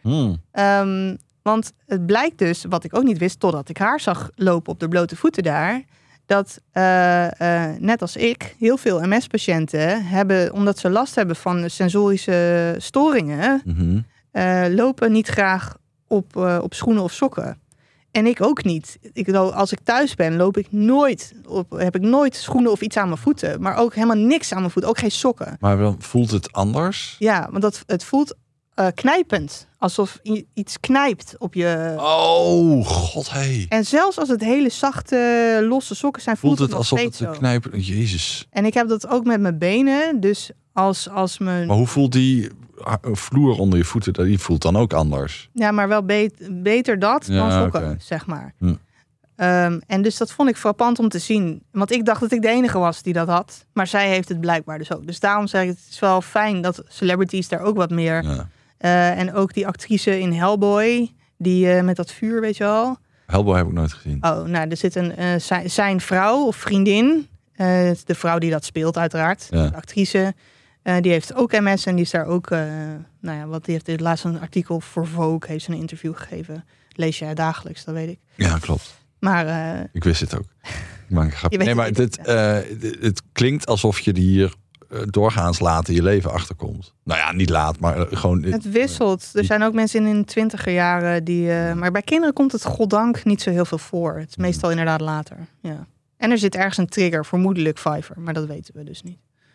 Want het blijkt dus, wat ik ook niet wist, totdat ik haar zag lopen op de blote voeten daar, dat net als ik, heel veel MS-patiënten hebben, omdat ze last hebben van sensorische storingen, lopen niet graag op schoenen of sokken. En ik ook niet. Als ik thuis ben, heb ik nooit schoenen of iets aan mijn voeten. Maar ook helemaal niks aan mijn voeten. Ook geen sokken. Maar dan voelt het anders? Ja, want het voelt knijpend. Alsof iets knijpt op je... Oh, god, hey. En zelfs als het hele zachte, losse sokken zijn, voelt het nog alsof steeds het zo. knijpen. Jezus. En ik heb dat ook met mijn benen. Dus als mijn... Maar hoe voelt die vloer onder je voeten? Die voelt dan ook anders. Ja, maar wel beter dat dan sokken, zeg maar. En dus dat vond ik frappant om te zien. Want ik dacht dat ik de enige was die dat had. Maar zij heeft het blijkbaar dus ook. Dus daarom zeg ik, het is wel fijn dat celebrities daar ook wat meer... Ja. En ook die actrice in Hellboy, die met dat vuur, weet je wel. Hellboy heb ik nooit gezien. Oh, nou, er zit zijn vrouw of vriendin. De vrouw die dat speelt, uiteraard. Ja. De actrice. Die heeft ook MS en die is daar ook... die heeft laatst een artikel voor Vogue, heeft ze een interview gegeven. Lees jij dagelijks, dat weet ik. Ja, klopt. Maar... ik wist het ook. Ik maak een grapje. Nee, maar het klinkt alsof je hier doorgaans laat in je leven achterkomt. Nou ja, niet laat, maar gewoon... Het wisselt. Er zijn ook mensen in hun 20er jaren die... maar bij kinderen komt het goddank niet zo heel veel voor. Het is meestal inderdaad later. Ja. En er zit ergens een trigger, vermoedelijk Pfeiffer. Maar dat weten we dus niet.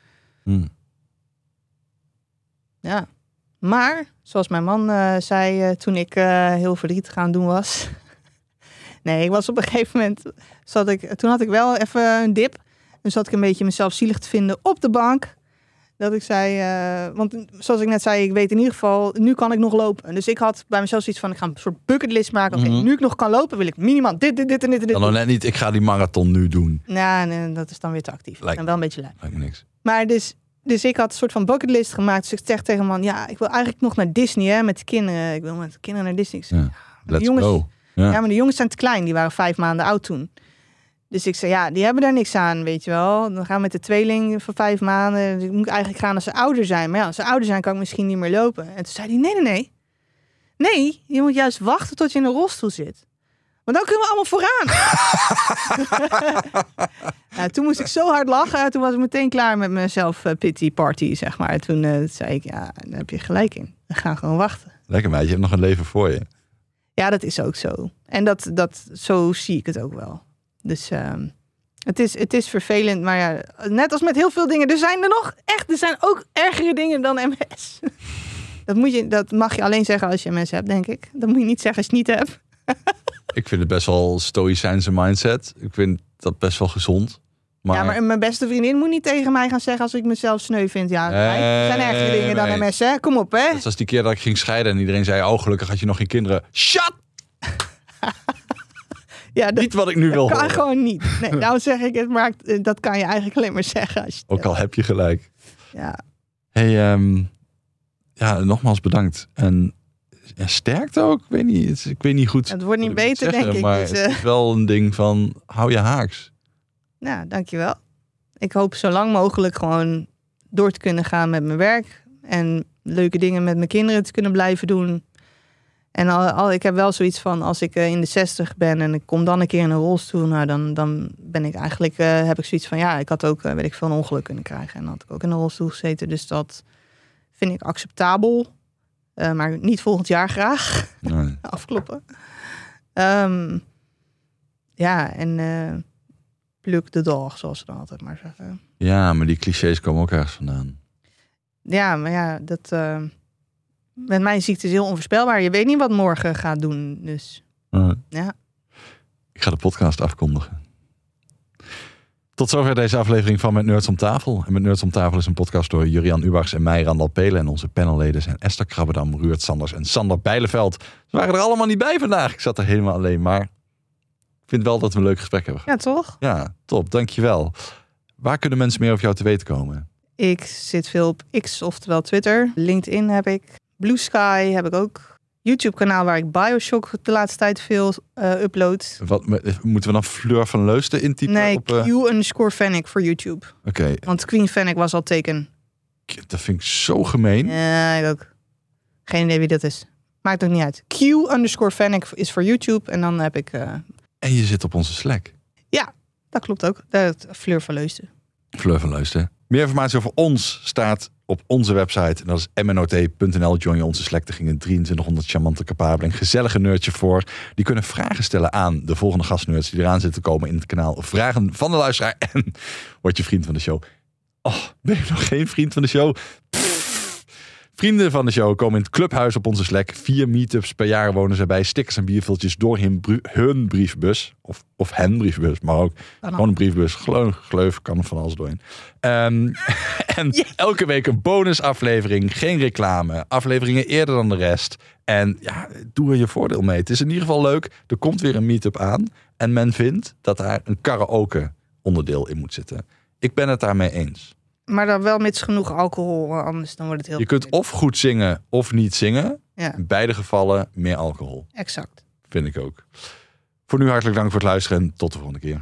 Ja. Maar, zoals mijn man zei toen ik heel verdrietig aan het doen was... Nee, ik was op een gegeven moment... Toen had ik wel even een dip. Dus zat ik een beetje mezelf zielig te vinden op de bank. Dat ik zei, want zoals ik net zei, ik weet in ieder geval, nu kan ik nog lopen. Dus ik had bij mezelf zoiets van, ik ga een soort bucketlist maken. Oké, nu ik nog kan lopen, wil ik minimaal dit en dit. Dan nog net niet, ik ga die marathon nu doen. Nou, nee, dat is dan weer te actief. En wel een beetje lui. Lijkt me niks. Maar dus ik had een soort van bucketlist gemaakt. Dus ik zeg tegen man, ja, ik wil eigenlijk nog naar Disney, hè, met de kinderen. Ik wil met de kinderen naar Disney. Ja, let's go. Ja, maar de jongens zijn te klein. Die waren 5 maanden oud toen. Dus ik zei, ja, die hebben daar niks aan, weet je wel. Dan gaan we met de tweeling van 5 maanden. Dus ik moet eigenlijk gaan als ze ouder zijn. Maar ja, als ze ouder zijn, kan ik misschien niet meer lopen. En toen zei hij, nee. Nee, je moet juist wachten tot je in een rolstoel zit. Want dan kunnen we allemaal vooraan. Nou, toen moest ik zo hard lachen. Toen was ik meteen klaar met mijn self-pity party, zeg maar. Toen zei ik, ja, daar heb je gelijk in. We gaan gewoon wachten. Lekker meid, je hebt nog een leven voor je. Ja, dat is ook zo. En zo zie ik het ook wel. Dus het is vervelend. Maar ja, net als met heel veel dingen. Er zijn ook ergere dingen dan MS. Dat mag je alleen zeggen als je MS hebt, denk ik. Dat moet je niet zeggen als je het niet hebt. Ik vind het best wel stoïcijnse mindset. Ik vind dat best wel gezond. Maar... Ja, maar mijn beste vriendin moet niet tegen mij gaan zeggen als ik mezelf sneu vind. Ja, er zijn ergere dingen dan MS, hè? Kom op, hè? Dat was die keer dat ik ging scheiden en iedereen zei, oh, gelukkig had je nog geen kinderen. Shut! Ja, niet wat ik nu wil horen. Dat kan gewoon niet. Nee, nou zeg ik het, maar dat kan je eigenlijk alleen maar zeggen. Als je ook al heb je gelijk. Ja. Hey, ja, nogmaals bedankt. En sterkte ook. Ik weet niet goed. Het wordt niet beter, denk ik. Maar dus, het is wel een ding van, hou je haaks. Nou, dankjewel. Ik hoop zo lang mogelijk gewoon door te kunnen gaan met mijn werk. En leuke dingen met mijn kinderen te kunnen blijven doen. En ik heb wel zoiets van, als ik in de 60 ben en ik kom dan een keer in een rolstoel, nou dan ben ik eigenlijk, heb ik zoiets van, ja, ik had ook, weet ik veel, een ongeluk kunnen krijgen. En dan had ik ook in een rolstoel gezeten. Dus dat vind ik acceptabel. Maar niet volgend jaar graag. Nee. Afkloppen. Ja, en pluk de dag, zoals ze dan altijd maar zeggen. Ja, maar die clichés komen ook ergens vandaan. Ja, maar ja, dat... met mijn ziekte is heel onvoorspelbaar. Je weet niet wat morgen gaat doen. Dus ja. Ik ga de podcast afkondigen. Tot zover deze aflevering van Met Nerds om Tafel. En Met Nerds om Tafel is een podcast door Jurian Ubachs en mij, Randal Pelen. En onze panelleden zijn Esther Krabbedam, Ruurt Sanders en Sander Bijleveld. Ze waren er allemaal niet bij vandaag. Ik zat er helemaal alleen. Maar ik vind wel dat we een leuk gesprek hebben gehad. Ja, toch? Ja, top. Dankjewel. Waar kunnen mensen meer over jou te weten komen? Ik zit veel op X, oftewel Twitter. LinkedIn heb ik. Blue Sky heb ik ook. YouTube-kanaal waar ik Bioshock de laatste tijd veel upload. Wat moeten we dan Fleur van Leusden intypen? Nee, Q_Fennec voor YouTube. Oké. Want Queen Fennec was al taken. Dat vind ik zo gemeen. Ja, ik ook. Geen idee wie dat is. Maakt ook niet uit. Q_Fennec is voor YouTube en dan heb ik... En je zit op onze Slack. Ja, dat klopt ook. Fleur van Leusden. Fleur van Leusden. Meer informatie over ons staat op onze website. En dat is mnot.nl. Join je onze Slack. Er gingen 2300 charmante, capabele en gezellige nerdje voor. Die kunnen vragen stellen aan de volgende gastnerds die eraan zitten komen in het kanaal. Vragen van de luisteraar. En word je vriend van de show. Oh, ben je nog geen vriend van de show? Vrienden van de show komen in het clubhuis op onze Slack. 4 meetups per jaar wonen ze bij. Stickers en bierviltjes door hun briefbus. Of hen briefbus, maar ook gewoon een briefbus. Gleuf kan er van alles doorheen. En elke week een bonusaflevering. Geen reclame. Afleveringen eerder dan de rest. En ja, doe er je voordeel mee. Het is in ieder geval leuk. Er komt weer een meetup aan. En men vindt dat daar een karaoke onderdeel in moet zitten. Ik ben het daarmee eens. Maar dan wel met genoeg alcohol, anders dan wordt het heel... Je kunt of goed zingen of niet zingen. Ja. In beide gevallen meer alcohol. Exact. Vind ik ook. Voor nu hartelijk dank voor het luisteren en tot de volgende keer.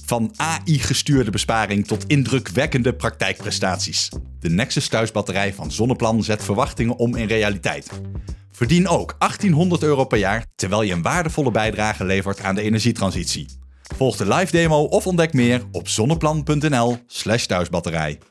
Van AI-gestuurde besparing tot indrukwekkende praktijkprestaties. De Nexus thuisbatterij van Zonneplan zet verwachtingen om in realiteit. Verdien ook €1800 per jaar, terwijl je een waardevolle bijdrage levert aan de energietransitie. Volg de live demo of ontdek meer op zonneplan.nl/thuisbatterij.